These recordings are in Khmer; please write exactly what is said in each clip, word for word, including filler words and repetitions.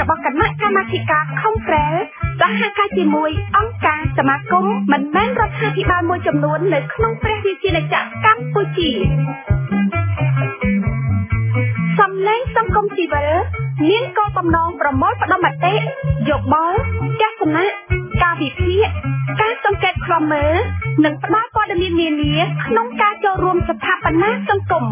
របស់គណៈកម្មាធិការខុងប្រែលសហការជាមួយអង្គការសមាគមមិនមែនរដ្ឋាភិបាលមួយចំនួននៅក្នុងព្រះរាជាណាចក្រកម្ពុជាសំឡេងសង្គមស៊ីវិលមានគោលបំណងប្រមូលផ្ដុំមតិយោបល់ទស្សនៈការវិភាគការសង្កេតឃ្លាំមើលនិងផ្ដល់ព័ត៌មាននានាក្នុងការចូលរួមស្ថាបនាសង្គម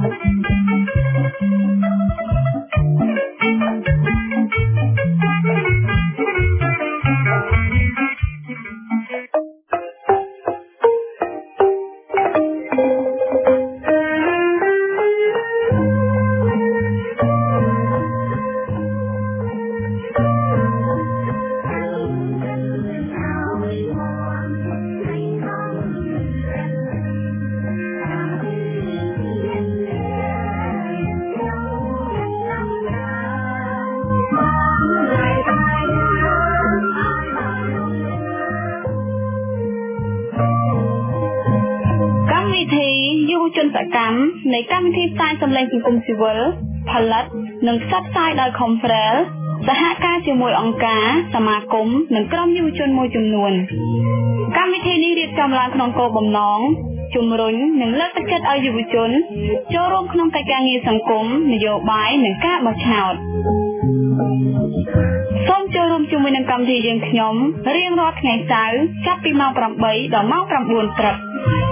នៃកម្មវិធីផ្សាយសម្លេងសង្គមស៊ីវិលផលិតនិងផ្សព្វផ្សាយដោយ Confrel សហការជាមួយអង្គការសមាគមនិងក្រុមយុវជនមួយចំនួនកម្មវិធីនេះរៀបចំឡើងក្នុងគោលបំណងជំរុញនិងលើកទឹកចិត្តឲ្យយុវជនចូលរួមក្នុងកិច្ចការងារសង្គមនយោបាយនិងការបោះឆ្នោតសូមចូលរួមជាមួយនឹងកម្មវិធីយើងខ្ញុំរៀងរាល់ថ្ងៃសៅរ៍ចាប់ពីម៉ោងប្រាំបីដល់ម៉ោងប្រាំបួនព្រឹក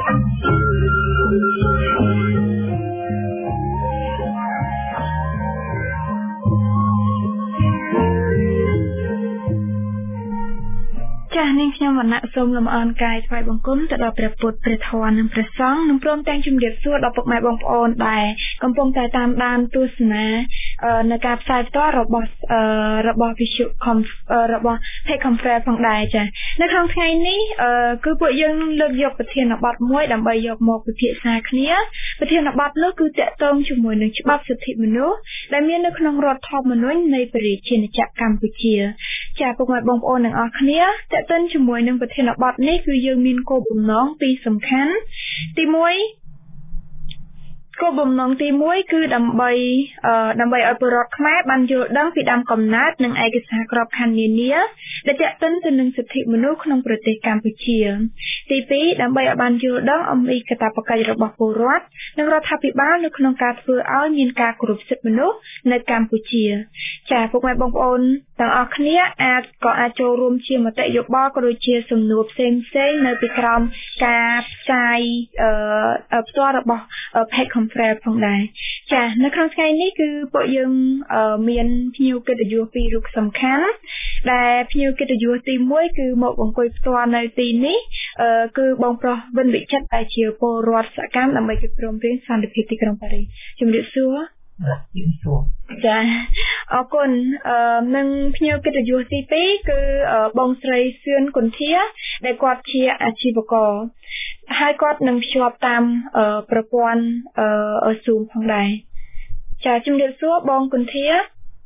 ចាស់នាងខ្ញុំវណ្ណៈសូមលំអរកាយថ្វាយបង្គំទៅដល់ព្រះពុទ្ធព្រះធម៌និងព្រះសង្ឃនិងព្រមទាំងជម្រាបសួរដល់ពុកម៉ែបងប្អូនដែលកំពុងតែតាមដានទស្សនានៅការផ្សាយផ្ទាល់របស់របស់វិទ្យុរបស់ Page Confrel ផងដែរចា៎នៅក្នុងថ្ងៃនេះគឺពួកយើងលើកយកប្រធានបទមួយដើម្បីយកមកពិភាក្សាគ្នាប្រធានបទនោះគឺតាក់ទងជាមួយនឹងច្បាប់សិទ្ធិមនុស្សដែលមាននៅក្នុងរដ្ឋធម្មនុញ្ញនៃព្រះរាជាណាចក្រកម្ពុជាចា៎ពុកម៉ែបងប្អូនទាំងអស់គ្នាតាក់ទងជាមួយនឹងប្រធានបទនេះគឺយើងមានគោលបំណងពីរសំខាន់ទីមួយគោលបំណងទីមួយគឺដើម្បីដើម្បីឲ្យពលរដ្ឋខ្មែរបានយល់ដឹងពីដើមកំណើតនិងឯកសារក្របខ័ណ្ឌនានាដែលទាក់ទិនទៅនឹងសិទ្ធិមនុស្សក្នុងប្រទេសកម្ពុជាទីពីរដើម្បីឲ្យបានយល់ដឹងអំពីកាតព្វកិច្ចរបស់ពលរដ្ឋនិងរដ្ឋាភិបាលនៅក្នុងការធ្វើឲ្យមានការគោរពសិទ្ធិមនុស្សនៅកម្ពុជាចា៎ពុកម៉ែបងប្អូនទាំងអស់គ្នាអាចក៏អាចចូលរួមជាមតិយោបល់ក៏ដូចជាសំណួរផ្សេងផ្សេងនៅពីក្រោមការផ្សាយផ្ទាល់របស់ Page Confrel ផងដែរចា៎នៅក្នុងថ្ងៃនេះគឺពួកយើងមានភ្ញៀវកិត្តិយសពីររូបសំខាន់ដែលភ្ញៀវកិត្តិយសទីមួយគឺមកអង្គុយផ្ទាល់នៅទីនេះគឺបងប្រុសវិនវិចិត្រដែលជាពលរដ្ឋសកម្មដើម្បីកិច្ចព្រមព្រៀងសន្តិភាពទីក្រុងប៉ារីសជំរាបសួរជំរាបសួរចាអរគុណនឹងភ្ញៀវកិត្តិយសទីពីរគឺបងស្រីសឿនគុន្ធាដែលគាត់ជាអាជីវករហើយគាត់នឹងភ្ជាប់តាមប្រព័ន្ធ Zoom ផងដែរចាជំរាបសួរបងគុន្ធា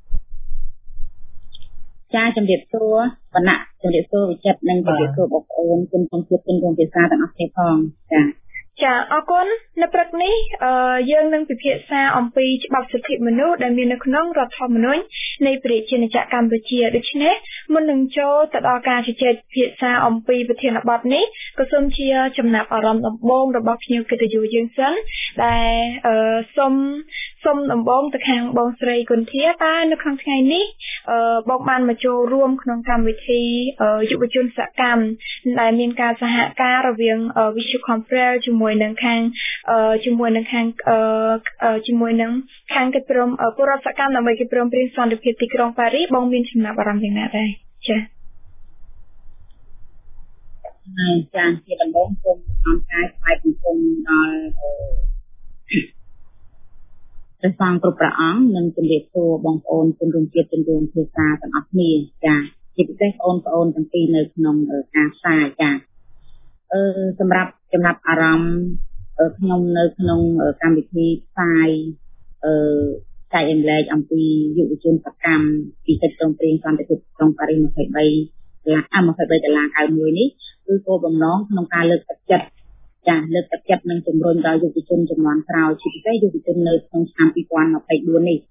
ចាជំរាបសួរវណ្ណៈជំរាបសួរវិចិត្រនិងជំរាបសួរបងប្អូនគុណក្នុងជាតិគុណក្នុងភាសាទាំងអស់គ្នាផងចាចាអរគុណនៅព្រឹកនេះយើងនឹងពិភាក្សាអំពីច្បាប់សិទ្ធិមនុស្សដែលមាននៅក្នុងរដ្ឋធម្មនុញ្ញនៃព្រះរាជាណាចក្រកម្ពុជាដូច្នេះមុននឹងចូលទៅដល់ការជជែកពិភាក្សាអំពីប្រធានបទនេះក៏សូមជាចំណាប់អារម្មណ៍ដំបូងរបស់ភ្ញៀវកិត្តិយសយើងសិនដែលសូមសូមដំបូងទៅខាងបងស្រីគុន្ធាតើនៅក្នុងថ្ងៃនេះបងបានមកចូលរួមក្នុងកម្មវិធីយុវជនសកម្មដែលមានការសហការរវាងវិទ្យុ Confrel ជាមួយនឹងខាងជាមួយនឹងខាងជាមួយនឹងខាងកិច្ចព្រមពលរដ្ឋសកម្មដើម្បីកិច្ចព្រមព្រៀងសន្តិភាពទីក្រុងប៉ារីសបងមានចំណាប់អារម្មណ៍យ៉ាងណាដែរចា៎ហើយចា៎ជាដំបូងសូមអង្គការថ្វាយបង្គំដល់ព្រះសង្ឃគ្រប់ព្រះអង្គនិងជំរាបសួរបងប្អូនជនរួមជាតិជនរួមភាសាទាំងអស់គ្នាចា៎ជាពិសេសបងប្អូនទាំងពីរនៅក្នុងការផ្សាយចា៎អឺសម្រាប់ចំណាប់អារម្មណ៍ខ្ញុំនៅក្នុងកម្មវិធីផ្សាយអឺចែករំលែកអំពីយុវជនសកម្មពីកិច្ចព្រមព្រៀងសន្តិភាពក្រុងប៉ារីសยี่สิบสามអាยี่สิบสามដុល្លារเก้าสิบเอ็ดនេះគឺគោលបំណងក្នុងការលើកទឹកចិត្តចាស់លើកទឹកចិត្តនិងជំរុញដល់យុវជនចំនួនក្រោយជាពិសេសយុវជននៅក្នុងឆ្នាំยี่สิบยี่สิบสี่នេះ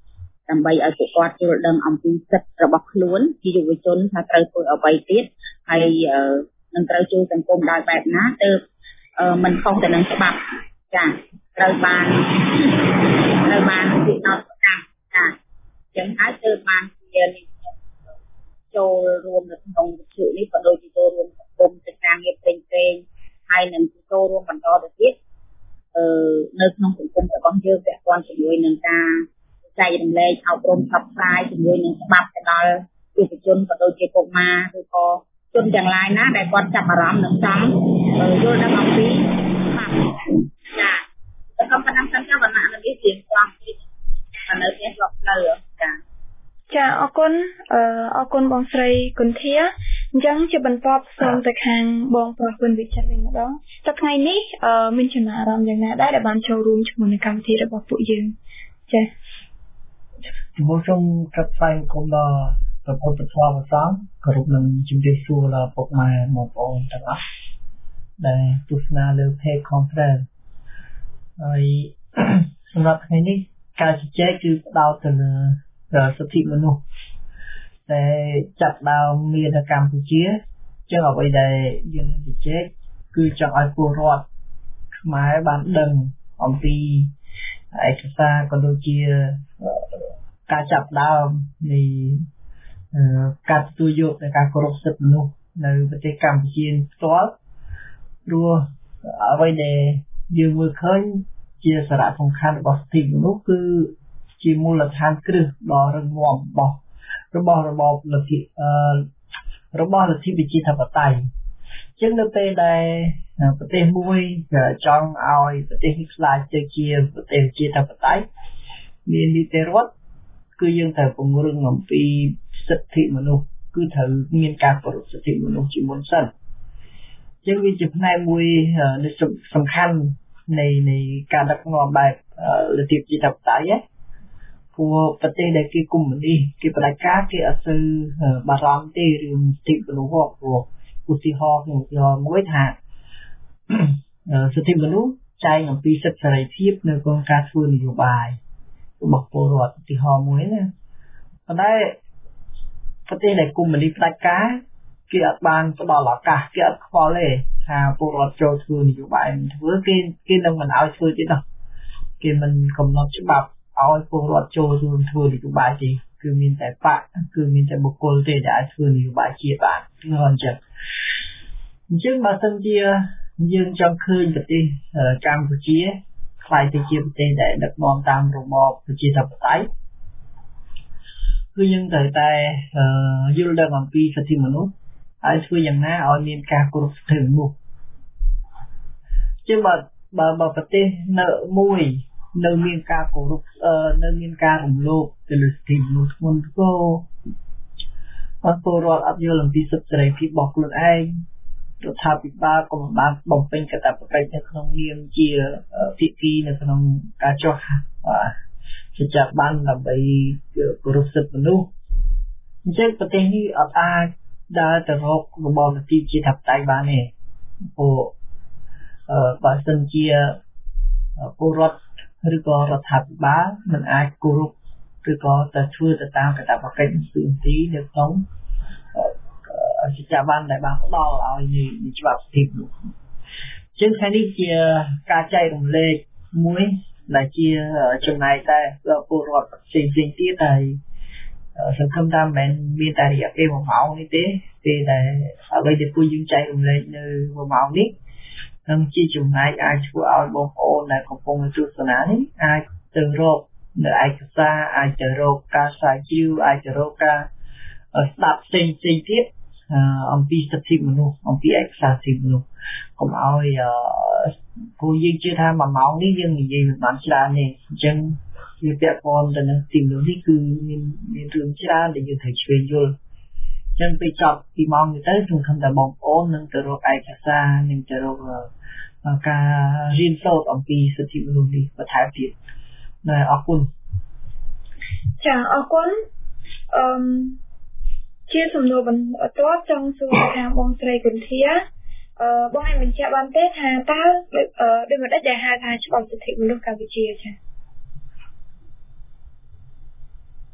ដើម្បីឲ្យពួកគាត់យល់ដឹងអំពីសិទ្ធិរបស់ខ្លួនជាយុវជនថាត្រូវធ្វើអ្វីទៀតហើយនឹងត្រូវចូលសង្គមដោយបែបណាទើបមិនខុសទៅនឹងច្បាប់ចាត្រូវបានត្រូវបានពិនិត្យប្រកាសចាចឹងហើយទើបបានជាចូលរួមនៅក្នុងវិទ្យុនេះក៏ដូចជាចូលរួមសង្គមទៅការងារផ្សេងៗហើយនឹងចូលរួមបន្តទៅទៀតអឺនៅក្នុងសង្គមរបស់យើងពាក់ព័ន្ធជាមួយនឹងការចែករំលែកអប់រំផ្សព្វផ្សាយជាមួយនឹងច្បាប់ទៅដល់យុវជនក៏ដូចជាកុមារឬក៏ជនទាំងឡាយណាដែលគាត់ចាប់អារម្មណ៍នឹងចង់យល់ដឹងអំពីច្បាប់ចាតែក៏ប៉ុណ្ណឹងសិនចាបណ្ណានេះជាស្លាប់ទីនៅផ្ទះស្លាប់ផ្លូវចាចាអរគុណអឺអរគុណបងស្រីគុន្ធាអញ្ចឹងជាបន្តសូមទៅខាងបងប្រុសវិនវិចិត្រវិញម្ដងតែថ្ងៃនេះអឺមានចំណារអារម្មណ៍យ៉ាងណាដែរដែលបានចូលរួមជាមួយនឹងកម្មវិធីរបស់ពួកយើងចាជំនួសខ្ញុំកាត់ផ្សាយគុំដល់ប្រពន្ធប្រធានប្រសំគ្រប់នឹងជំរាបសួរដល់ពុកម៉ែបងប្អូនទាំងអស់ដែលទស្សនាលើ Page Conference ហើយសម្រាប់ថ្ងៃនេះការជជែកគឺផ្ដោតទៅលើសិទ្ធិមនុស្សតែចាប់ដើមមាននៅកម្ពុជាចឹងអ្វីដែលយើងជជែកគឺចង់ឲ្យពលរដ្ឋខ្មែរបានដឹងអំពីឯកសារក៏ដូចជាការចាប់ដើមនៃការទទួលយកនៃការគោរពសិទ្ធិមនុស្សនៅប្រទេសកម្ពុជាផ្ទាល់ព្រោះអ្វីដែលយើងមើលឃើញជាសារៈសំខាន់របស់សិទ្ធិមនុស្សគឺជាមូលដ្ឋានគ្រឹះដ៏រឹងមាំរបស់របស់របបលទ្ធិរបស់លទ្ធិប្រជាធិបតេយ្យជាងនៅពេលដែលប្រទេសមួយចង់ឲ្យប្រទេសនេះខ្លាចទៅជាប្រទេសប្រជាធិបតេយ្យមាននីតិរដ្ឋគឺយើងត្រូវពង្រឹងអំពីសិទ្ធិមនុស្សគឺត្រូវមានការគោរពសិទ្ធិមនុស្សជាមុនសិនជាងវាជាផ្នែកមួយសំខាន់នៃនៃការដឹកនាំបែបលទ្ធិប្រជាធិបតេយ្យព្រោះប្រទេសដែលគេកុម្មុយនីសគេបដិការគេអត់សូវបារម្ភទេរឿងសិទ្ធិមនុស្សព្រោះឧទាហរណ៍ខ្ញុំឧទាហរណ៍មួយថាសិទ្ធិមនុស្សចែងអំពីសិទ្ធិសេរីភាពនៅក្នុងការធ្វើនយោបាយរបស់ពលរដ្ឋឧទាហរណ៍មួយណាប៉ុន្តែប្រទេសដែលកុម្មុយនីសផ្ដាច់ការគេអត់បានផ្ដល់ឱកាសគេអត់ខ្វល់ទេថាពលរដ្ឋចូលធ្វើនយោបាយធ្វើគេគេនឹងមិនឲ្យធ្វើទៀតទេគេមិនកំណត់ច្បាប់ឲ្យពលរដ្ឋចូលរួមធ្វើនយោបាយទេគឺមានតែបកគឺមានតែបុគ្គលទេដែលអាចធ្វើនយោបាយជាតិបានគឺអញ្ចឹងអញ្ចឹងបើសិនជាយើងចង់ឃើញប្រទេសកម្ពុជាខ្លាយទៅជាប្រទេសដែលដឹកនាំតាមរបបប្រជាធិបតេយ្យគឺយើងត្រូវតែយល់ដឹងអំពីសិទ្ធិមនុស្សហើយធ្វើយ៉ាងណាឲ្យមានការគោរពសិទ្ធិមនុស្សជាងបើបើប្រទេសនៅមួយនៅមានការគោរពនៅមានការរំលោភទៅលើសិទ្ធិមនុស្សធ្ងន់ធ្ងរបើពលរដ្ឋអត់យល់អំពីសិទ្ធិសេរីភាពរបស់ខ្លួនឯងរដ្ឋាភិបាលក៏មិនបានបំពេញកាតព្វកិច្ចនៅក្នុងនាមជាភាគីនៅក្នុងការចុះសច្ចាប័នដើម្បីគោរពសិទ្ធិមនុស្សអញ្ចឹងប្រទេសនេះអត់អាចដើរទៅរករបបលទ្ធិប្រជាធិបតេយ្យបានទេព្រោះបើសិនជាពលរដ្ឋឬក៏រដ្ឋាភិបាលមិនអាចគោរពឬក៏ទៅធ្វើទៅតាមកាតព្វកិច្ចទូទីនៅក្នុងសច្ចាប័នដែលបានផ្ដល់ឲ្យនៃច្បាប់សិទ្ធិមនុស្សជាងថ្ងៃនេះជាការចែករំលែកមួយដែលជាចំណែកតែពលរដ្ឋផ្សេងៗទៀតហើយសង្ឃឹមថាមិនមែនមានតែរយៈពេលមួយម៉ោងនេះទេពេលដែលអ្វីដែលពួកយើងចែករំលែកនៅមួយម៉ោងនេះនឹងជាចំណែកអាចធ្វើឲ្យបងប្អូនដែលកំពុងទស្សនានេះអាចទៅរកនៅឯកសារអាចទៅរកការស្រាវជ្រាវអាចទៅរកការស្ដាប់ផ្សេងៗទៀតអំពីសិទ្ធិមនុស្សអំពីឯកសារសិទ្ធិមនុស្សកុំឲ្យព្រោះយើងជឿថាមួយម៉ោងនេះយើងនិយាយមិនបានច្រើនទេអញ្ចឹងវាពាក់ព័ន្ធទៅនឹងទីនោះនេះគឺមានមានរឿងច្រើនដែលយើងត្រូវឆ្លៀតយល់អញ្ចឹងពេលចប់ពីម៉ោងនេះទៅសង្ឃឹមថាបងប្អូននឹងទៅរកឯកសារនឹងទៅរកការរៀនសូត្រអំពីសិទ្ធិមនុស្សនេះបន្ថែមទៀតណាអរគុណចាអរគុណអឺជាសំណួរបន្តចង់សួរថាបងស្រីគុន្ធាអឺបងអាចបញ្ជាក់បានទេថាតើដោយមិនដែលហៅថាច្បាប់សិទ្ធិមនុស្សកម្ពុជាចា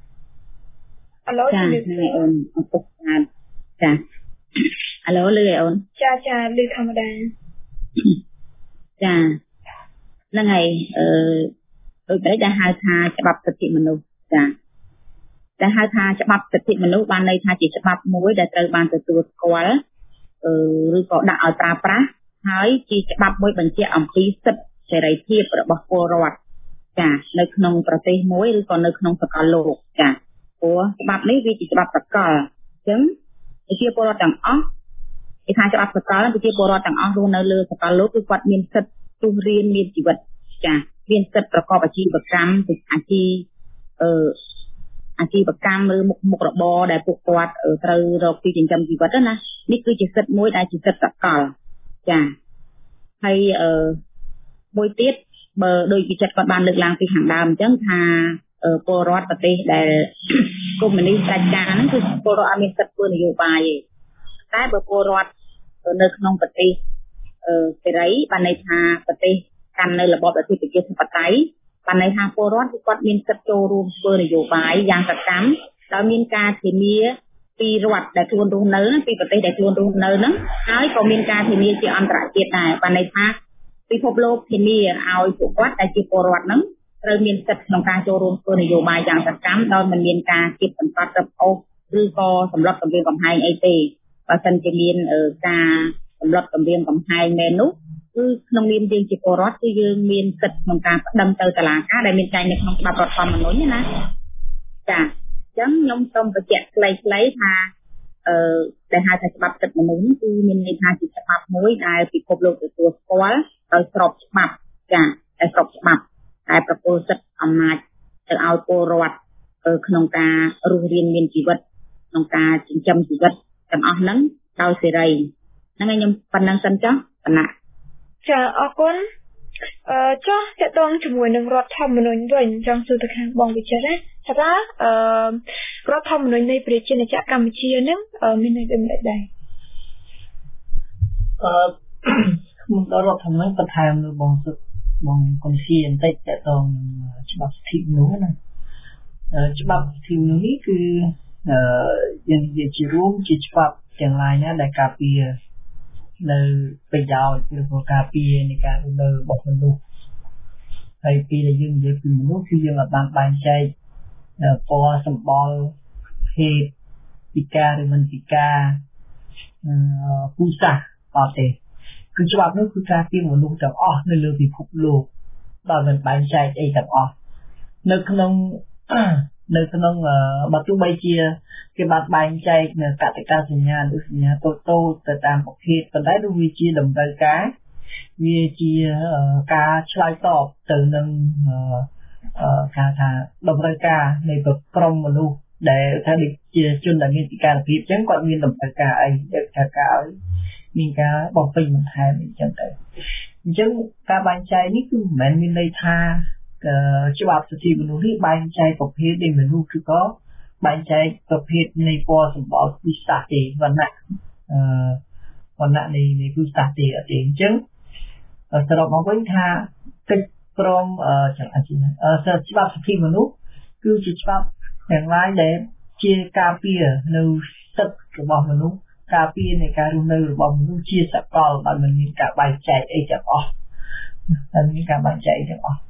អាឡូជំរាបសួរអូនអពុកចាចាអាឡូលឺឯអូនចាចាលឺធម្មតាចាហ្នឹងហើយអឺដូចតែដែលហៅថាច្បាប់សិទ្ធិមនុស្សចាដែលហៅថាច្បាប់សិទ្ធិមនុស្សបានន័យថាជាច្បាប់មួយដែលត្រូវបានទទួលស្គាល់អឺឬក៏ដាក់ឲ្យប្រើប្រាស់ហើយជាច្បាប់មួយបញ្ជាក់អំពីសិទ្ធិសេរីភាពរបស់ពលរដ្ឋចានៅក្នុងប្រទេសមួយឬក៏នៅក្នុងសកលលោកចាព្រោះច្បាប់នេះវាជាច្បាប់សកលអញ្ចឹងប្រជាពលរដ្ឋទាំងអស់គេថាច្បាប់សកលប្រជាពលរដ្ឋទាំងអស់រស់នៅលើសកលលោកគឺគាត់មានសិទ្ធិរស់រានមានជីវិតចាមានសិទ្ធិប្រកបអាជីវកម្មអាជីវអឺអាជីវកម្មឬមុខមុខរបរដែលពួកគាត់ត្រូវរកពីចិញ្ចឹមជីវិតណានេះគឺជាសិទ្ធិមួយដែលជាសិទ្ធិសកលចាហើយអឺមួយទៀតបើដោយវិចិត្រគាត់បានលើកឡើងពីខាងដើមអញ្ចឹងថាពលរដ្ឋប្រទេសដែលកុម្មុយនីសផ្ដាច់ការហ្នឹងគឺពលរដ្ឋអត់មានសិទ្ធិធ្វើនយោបាយទេតែបើពលរដ្ឋនៅក្នុងប្រទេសអឺសេរីបានន័យថាប្រទេសកាន់នៅរបបអធិបតេយ្យធិបតេយ្យបានន័យថាពលរដ្ឋគឺគាត់មានសិទ្ធិចូលរួមធ្វើនយោបាយយ៉ាងសកម្មដោយមានការធានាពីរដ្ឋដែលខ្លួនរស់នៅពីប្រទេសដែលខ្លួនរស់នៅហ្នឹងហើយក៏មានការធានាជាអន្តរជាតិដែរបានន័យថាពិភពលោកធានាឲ្យពួកគាត់ដែលជាពលរដ្ឋហ្នឹងត្រូវមានសិទ្ធិក្នុងការចូលរួមធ្វើនយោបាយយ៉ាងសកម្មដោយមិនមានការគៀបសង្កត់រឹបអូសឬក៏សម្លុតគំរាមកំហែងអីទេបើមិនជាមានការសម្លុតគំរាមកំហែងមែននោះគឺក្នុងនាមយើងជាពលរដ្ឋគឺយើងមានសិទ្ធិក្នុងការប្តឹងទៅតុលាការដែលមានចែងនៅក្នុងច្បាប់រដ្ឋធម្មនុញ្ញណាចាអញ្ចឹងខ្ញុំសូមបញ្ជាក់ខ្លីៗថាអឺដែលហៅថាច្បាប់សិទ្ធិមនុស្សគឺមានន័យថាជាច្បាប់មួយដែលពិភពលោកទទួលស្គាល់ដោយស្របច្បាប់ចាដែលស្របច្បាប់តែប្រគល់សិទ្ធិអំណាចទៅឲ្យពលរដ្ឋក្នុងការរស់រានមានជីវិតក្នុងការចិញ្ចឹមជីវិតទាំងអស់ហ្នឹងដោយសេរីហ្នឹងហើយខ្ញុំប៉ុណ្្នឹងសិនចុះបណ្ណាចាអរគុណអឺចុះតើតើជាមួយនឹងរដ្ឋធម្មនុញ្ញវិញចង់សួរទៅខាងបងវិចិត្រណាថាអឺរដ្ឋធម្មនុញ្ញនៃប្រជាណាចក្រកម្ពុជាហ្នឹងមានន័យដូចម្ដេចដែរអឺខ្ញុំដល់រដ្ឋធម្មនុញ្ញបន្ថែមលើបងសុខបងកុំស៊ីបន្តិចតើតើច្បាប់សិទ្ធិមនុស្សណាច្បាប់សិទ្ធិមនុស្សនេះគឺអឺយើងនិយាយជារួមជាច្បាប់ទាំងឡាយណាដែលការពារនៅប្រយោជន៍ឬក៏ការពារនៃការរស់នៅរបស់មនុស្សហើយពីដែលយើងនិយាយពីមនុស្សគឺយើងអាចបានបែងចែកពណ៌សម្បល់ភេទពិការឬមិនពិការពូជសាសន៍អត់ទេគឺច្បាប់នោះគឺការពារមនុស្សទាំងអស់នៅលើពិភពលោកដោយមិនបែងចែកអីទាំងអស់នៅក្នុងនៅក្នុងបើទោះបីជាគេបានបែងចែកនៅកតិកាសញ្ញាឬសញ្ញាតូចតូចទៅតាមប្រភេទប៉ុន្តែនោះវាជាតម្រូវការវាជាការឆ្លើយតបទៅនឹងការថាតម្រូវការនៃក្រុមមនុស្សដែលថាជាជនដែលមានពិការភាពអញ្ចឹងគាត់មានតម្រូវការអីដែលថាការឲ្យមានការបំពេញបន្ថែមអញ្ចឹងទៅអញ្ចឹងការបែងចែកនេះគឺមិនមែនមានន័យថាច្បាប់សិទ្ធិមនុស្សនេះបែងចែកប្រភេទនៃមនុស្សគឺក៏បែងចែកប្រភេទនៃពណ៌សម្បល់ពូជសាសន៍ទេវណ្ណៈអឺវណ្ណៈនៃនៃពូជសាសន៍ទេអត់ទេអញ្ចឹងសរុបមកវិញថាកិច្ចព្រមអឺចាំអញ្ចឹងអឺច្បាប់សិទ្ធិមនុស្សគឺជាច្បាប់ទាំងឡាយដែលជាការពារនៅសិទ្ធិរបស់មនុស្សការពារនៃការរស់នៅរបស់មនុស្សជាសកលដោយមិនមានការបែងចែកអីទាំងអស់តែមានការបែងចែកទាំងអស់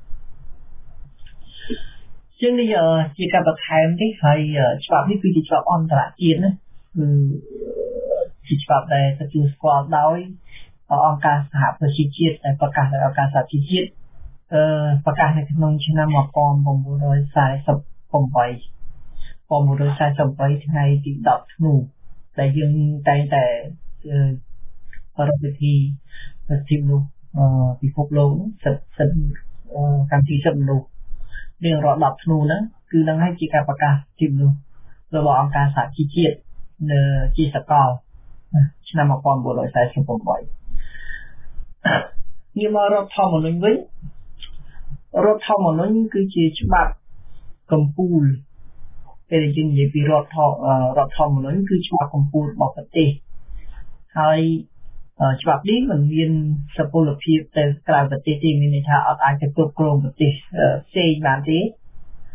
ជាងនេះជាការបន្ថែមទេហើយច្បាប់នេះគឺជាច្បាប់អន្តរជាតិណាគឺជាច្បាប់ដែលទទួលស្គាល់ដោយអង្គការសហប្រជាជាតិដែលប្រកាសដោយអង្គការសហប្រជាជាតិអឺប្រកាសនៅក្នុងឆ្នាំmột nghìn chín trăm bốn mươi tám một nghìn chín trăm bốn mươi támថ្ងៃទីដប់ធ្នូដែលយើងតែងតែប្រតិបត្តិសិទ្ធិមនុស្សពិភពលោកសិទ្ធិសិទ្ធិកម្មសិទ្ធិមនុស្សរៀងរាល់ដប់ធ្នូហ្នឹងគឺនឹងឲ្យជាការប្រកាសសិទ្ធិមនុស្សរបស់អង្គការសហជីវជាតិនៅជាសកលឆ្នាំmột nghìn chín trăm bốn mươi támងាកមករដ្ឋធម្មនុញ្ញវិញរដ្ឋធម្មនុញ្ញគឺជាច្បាប់កម្ពុជាពេលយើងនិយាយពីរដ្ឋរដ្ឋធម្មនុញ្ញគឺច្បាប់កម្ពុជារបស់ប្រទេសហើយច្បាប់នេះមិនមានសុពលភាពទៅក្រៅប្រទេសទេមានន័យថាអត់អាចទៅគ្រប់គ្រងប្រទេសផ្សេងបានទេ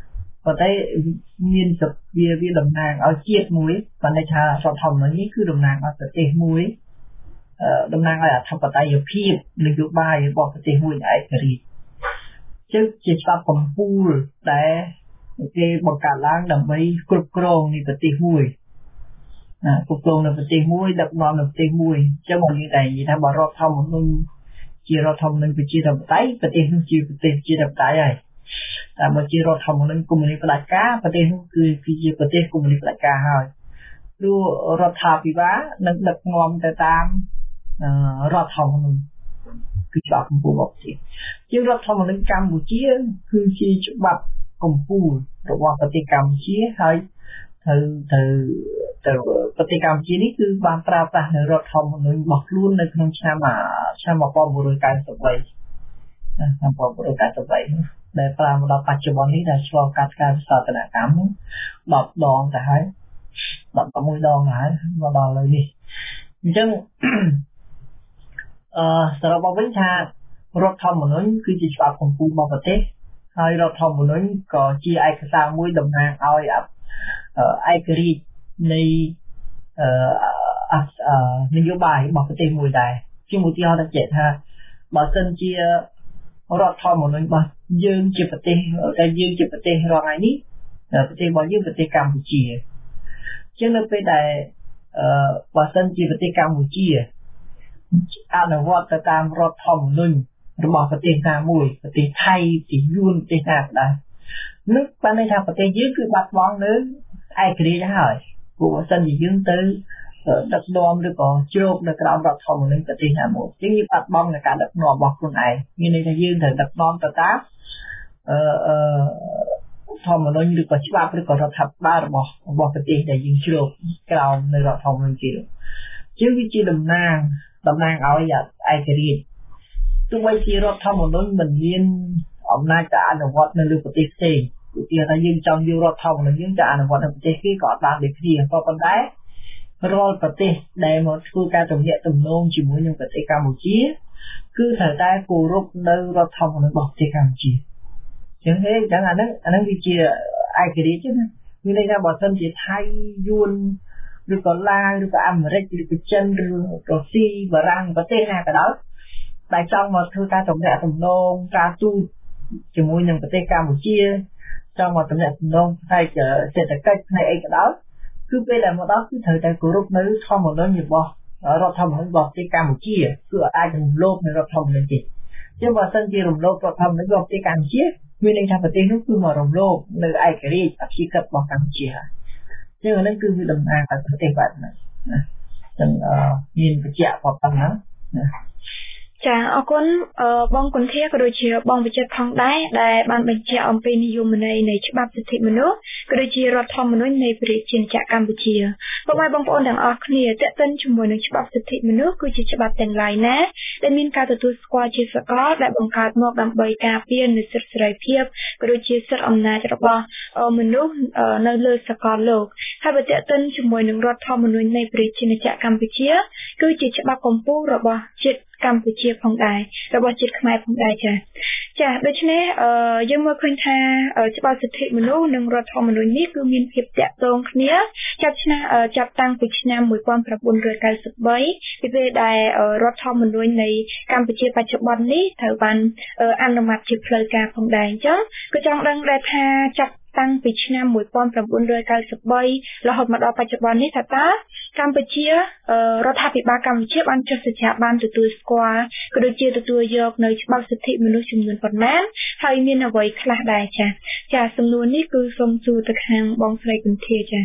ប៉ុន្តែមានសវាវាតំណាងឲ្យជាតិមួយប៉ុន្តែថារដ្ឋធម្មនុញ្ញនេះគឺតំណាងឲ្យប្រទេសមួយតំណាងឲ្យអធិបតេយ្យភាពនយោបាយរបស់ប្រទេសមួយឯករាជ្យជាជាច្បាប់កម្ពុជាដែលគេបង្កើតឡើងដើម្បីគ្រប់គ្រងនៃប្រទេសមួយណាគ្រប់គ្រងនៅប្រទេសមួយដឹកនាំនៅប្រទេសមួយអញ្ចឹងមកយើងតែនិយាយថាបើរដ្ឋធម្មនុញ្ញជារដ្ឋធម្មនុញ្ញប្រជាធិបតេយ្យប្រទេសនោះជាប្រទេសប្រជាធិបតេយ្យហើយតែបើជារដ្ឋធម្មនុញ្ញកុម្មុយនីសផ្ដាច់ការប្រទេសនោះគឺគឺជាប្រទេសកុម្មុយនីសផ្ដាច់ការហើយព្រោះរដ្ឋាភិបាលនឹងដឹកនាំទៅតាមរដ្ឋធម្មនុញ្ញគឺច្បាប់កម្ពុជារបស់ប្រទេសជាងរដ្ឋធម្មនុញ្ញកម្ពុជាគឺជាច្បាប់កម្ពុជារបស់ប្រទេសកម្ពុជាហើយត្រូវត្រូវទៅប្រទេសកម្ពុជានេះគឺបានប្រើប្រាស់នៅរដ្ឋធម្មនុញ្ញរបស់ខ្លួននៅក្នុងឆ្នាំឆ្នាំmột nghìn chín trăm chín mươi baឆ្នាំmột nghìn chín trăm chín mươi baដែលប្រើមកដល់បច្ចុប្បន្ននេះដែលឆ្លងកាត់ការវិសោធនកម្មដប់ដងទៅហើយដប់មួយដងហើយមកដល់ឥឡូវនេះអញ្ចឹងអឺសរុបមកវិញថារដ្ឋធម្មនុញ្ញគឺជាច្បាប់កម្ពុជារបស់ប្រទេសហើយរដ្ឋធម្មនុញ្ញក៏ជាឯកសារមួយតំណាងឲ្យឯករាជ្យនៃអឺនយោបាយរបស់ប្រទេសមួយដែរជាឧទាហរណ៍ទៅថាបើសិនជារដ្ឋធម្មនុញ្ញរបស់យើងជាប្រទេសតែយើងជាប្រទេសរងថ្ងៃនេះប្រទេសរបស់យើងប្រទេសកម្ពុជាជាងនៅពេលដែលអឺបើសិនជាប្រទេសកម្ពុជាអនុវត្តទៅតាមរដ្ឋធម្មនុញ្ញរបស់ប្រទេសណាមួយប្រទេសថៃប្រទេសយួនប្រទេសណាក៏ដោយនោះបានន័យថាប្រទេសយើងគឺបាត់បង់នៅឯករាជ្យហើយព្រោះបើសិនជាយើងទៅដឹកនាំឬក៏ជ្រោកនៅក្រោមរដ្ឋធម្មនុញ្ញប្រទេសណាមួយជាងយើងបាត់បង់នៅការដឹកនាំរបស់ខ្លួនឯងមានន័យថាយើងត្រូវដឹកនាំទៅតាមអឺអឺធម្មនុញ្ញឬក៏ច្បាប់ឬក៏រដ្ឋាភិបាលរបស់របស់ប្រទេសដែលយើងជ្រោកក្រោមនៅរដ្ឋធម្មនុញ្ញគេជាងវាជាតំណាងតំណាងឲ្យឯករាជ្យទោះបីជារដ្ឋធម្មនុញ្ញមិនមានអំណាចទៅអនុវត្តនៅលើប្រទេសផ្សេងឧទាហរណ៍ថាយើងចង់យករដ្ឋធម្មនុញ្ញយើងទៅអនុវត្តនៅប្រទេសគេក៏អត់បានដូចគ្នាក៏ប៉ុន្តែរាល់ប្រទេសដែលមកធ្វើការទំនាក់ទំនងជាមួយនឹងប្រទេសកម្ពុជាគឺត្រូវតែគោរពនៅរដ្ឋធម្មនុញ្ញរបស់ប្រទេសកម្ពុជាចឹងទេចឹងអាហ្នឹងអាហ្នឹងវាជាឯករាជ្យណាមានន័យថាបើសិនជាថៃយួនឬក៏ឡាវឬក៏អាមេរិកឬក៏ចិនឬរុស្ស៊ីបារាំងប្រទេសណាក៏ដោយដែលចង់មកធ្វើការទំនាក់ទំនងការទូតជាមួយនឹងប្រទេសកម្ពុជាចង់មកទំនាក់ទំនងផ្នែកសេដ្ឋកិច្ចផ្នែកអីក៏ដោយគឺពេលដែលមកដល់គឺត្រូវតែគោរពនៅធម្មនុញ្ញរបស់រដ្ឋធម្មនុញ្ញរបស់ប្រទេសកម្ពុជាគឺអាចរំលោភនៅរដ្ឋធម្មនុញ្ញទេជាងបើសិនជារំលោភរដ្ឋធម្មនុញ្ញរបស់ប្រទេសកម្ពុជាមានន័យថាប្រទេសនោះគឺមករំលោភនៅឯករាជ្យអភិសិទ្ធរបស់កម្ពុជាហើយជាងអានេះគឺវាតំណាងឲ្យប្រទេសបែបហ្នឹងណាចឹងមានបញ្ជាក់ប៉ុណ្ណឹងណាចាអរគុណបងគុណធាក៏ដូចជាបងវិចិត្រផងដែរដែលបានបញ្ជាក់អំពីនិយមន័យនៃច្បាប់សិទ្ធិមនុស្សក៏ដូចជារដ្ឋធម្មនុញ្ញនៃប្រជាជាតិកម្ពុជាពុកម៉ែបងប្អូនទាំងអស់គ្នាតេតិនជាមួយនឹងច្បាប់សិទ្ធិមនុស្សគឺជាច្បាប់ទាំងឡាយណាដែលមានការទទួលស្គាល់ជាសកលដែលបង្កើតមកដើម្បីការពារនូវសិទ្ធិសេរីភាពក៏ដូចជាសិទ្ធិអំណាចរបស់មនុស្សនៅលើសកលលោកហើយបើតេតិនជាមួយនឹងរដ្ឋធម្មនុញ្ញនៃប្រជាជាតិកម្ពុជាគឺជាច្បាប់កម្ពុជារបស់ជាតិកម្ពុជាផងដែររបស់ជាតិខ្មែរផងដែរចាចាដូច្នេះអឺយើងមើលឃើញថាច្បាប់សិទ្ធិមនុស្សនិងរដ្ឋធម្មនុញ្ញនេះគឺមានភាពតាក់ទងគ្នាចាប់ឆ្នាំចាប់តាំងពីឆ្នាំmột nghìn chín trăm chín mươi baពីពេលដែលរដ្ឋធម្មនុញ្ញនៃកម្ពុជាបច្ចុប្បន្ននេះត្រូវបានអនុម័តជាផ្លូវការផងដែរអញ្ចឹងក៏ចង់ដឹងដែរថាចាប់តាំងពីឆ្នាំmột nghìn chín trăm chín mươi baរហូតមកដល់បច្ចុប្បន្ននេះថាតើកម្ពុជារដ្ឋាភិបាលកម្ពុជាបានចុះសច្ចាបានទទួលស្គាល់ក៏ដូចជាទទួលយកនៅច្បាប់សិទ្ធិមនុស្សចំនួនប៉ុន្មានហើយមានអ្វីខ្លះដែរចា៎ចាសំណួរនេះគឺសូមសួរទៅខាងបងស្រីគុណធាចា៎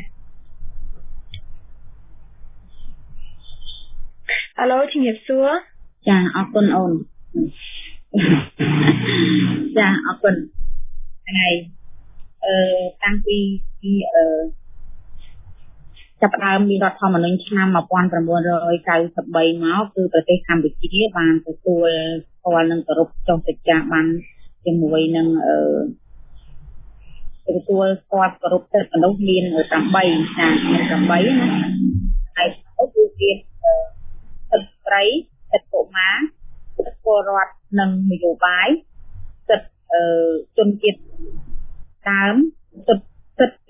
អាឡូជំរាបសួរចាអរគុណអូនចាអរគុណហើយអឺតាំងពីអឺចាប់ផ្ដើមមានរដ្ឋធម្មនុញ្ញឆ្នាំmột nghìn chín trăm chín mươi baមកគឺប្រទេសកម្ពុជាបានទទួលស្គាល់និងគោរពចុះសច្ចាប័នជាមួយនឹងអឺទទួលស្គាល់គោរពសិទ្ធិមនុស្សមាន8ចាមាន8ណាហើយគឺជាសិទ្ធិស្រីសិទ្ធិកុមារសិទ្ធិពលរដ្ឋនិងនយោបាយសិទ្ធិអឺជនជាតិដើមសិទ្ធិ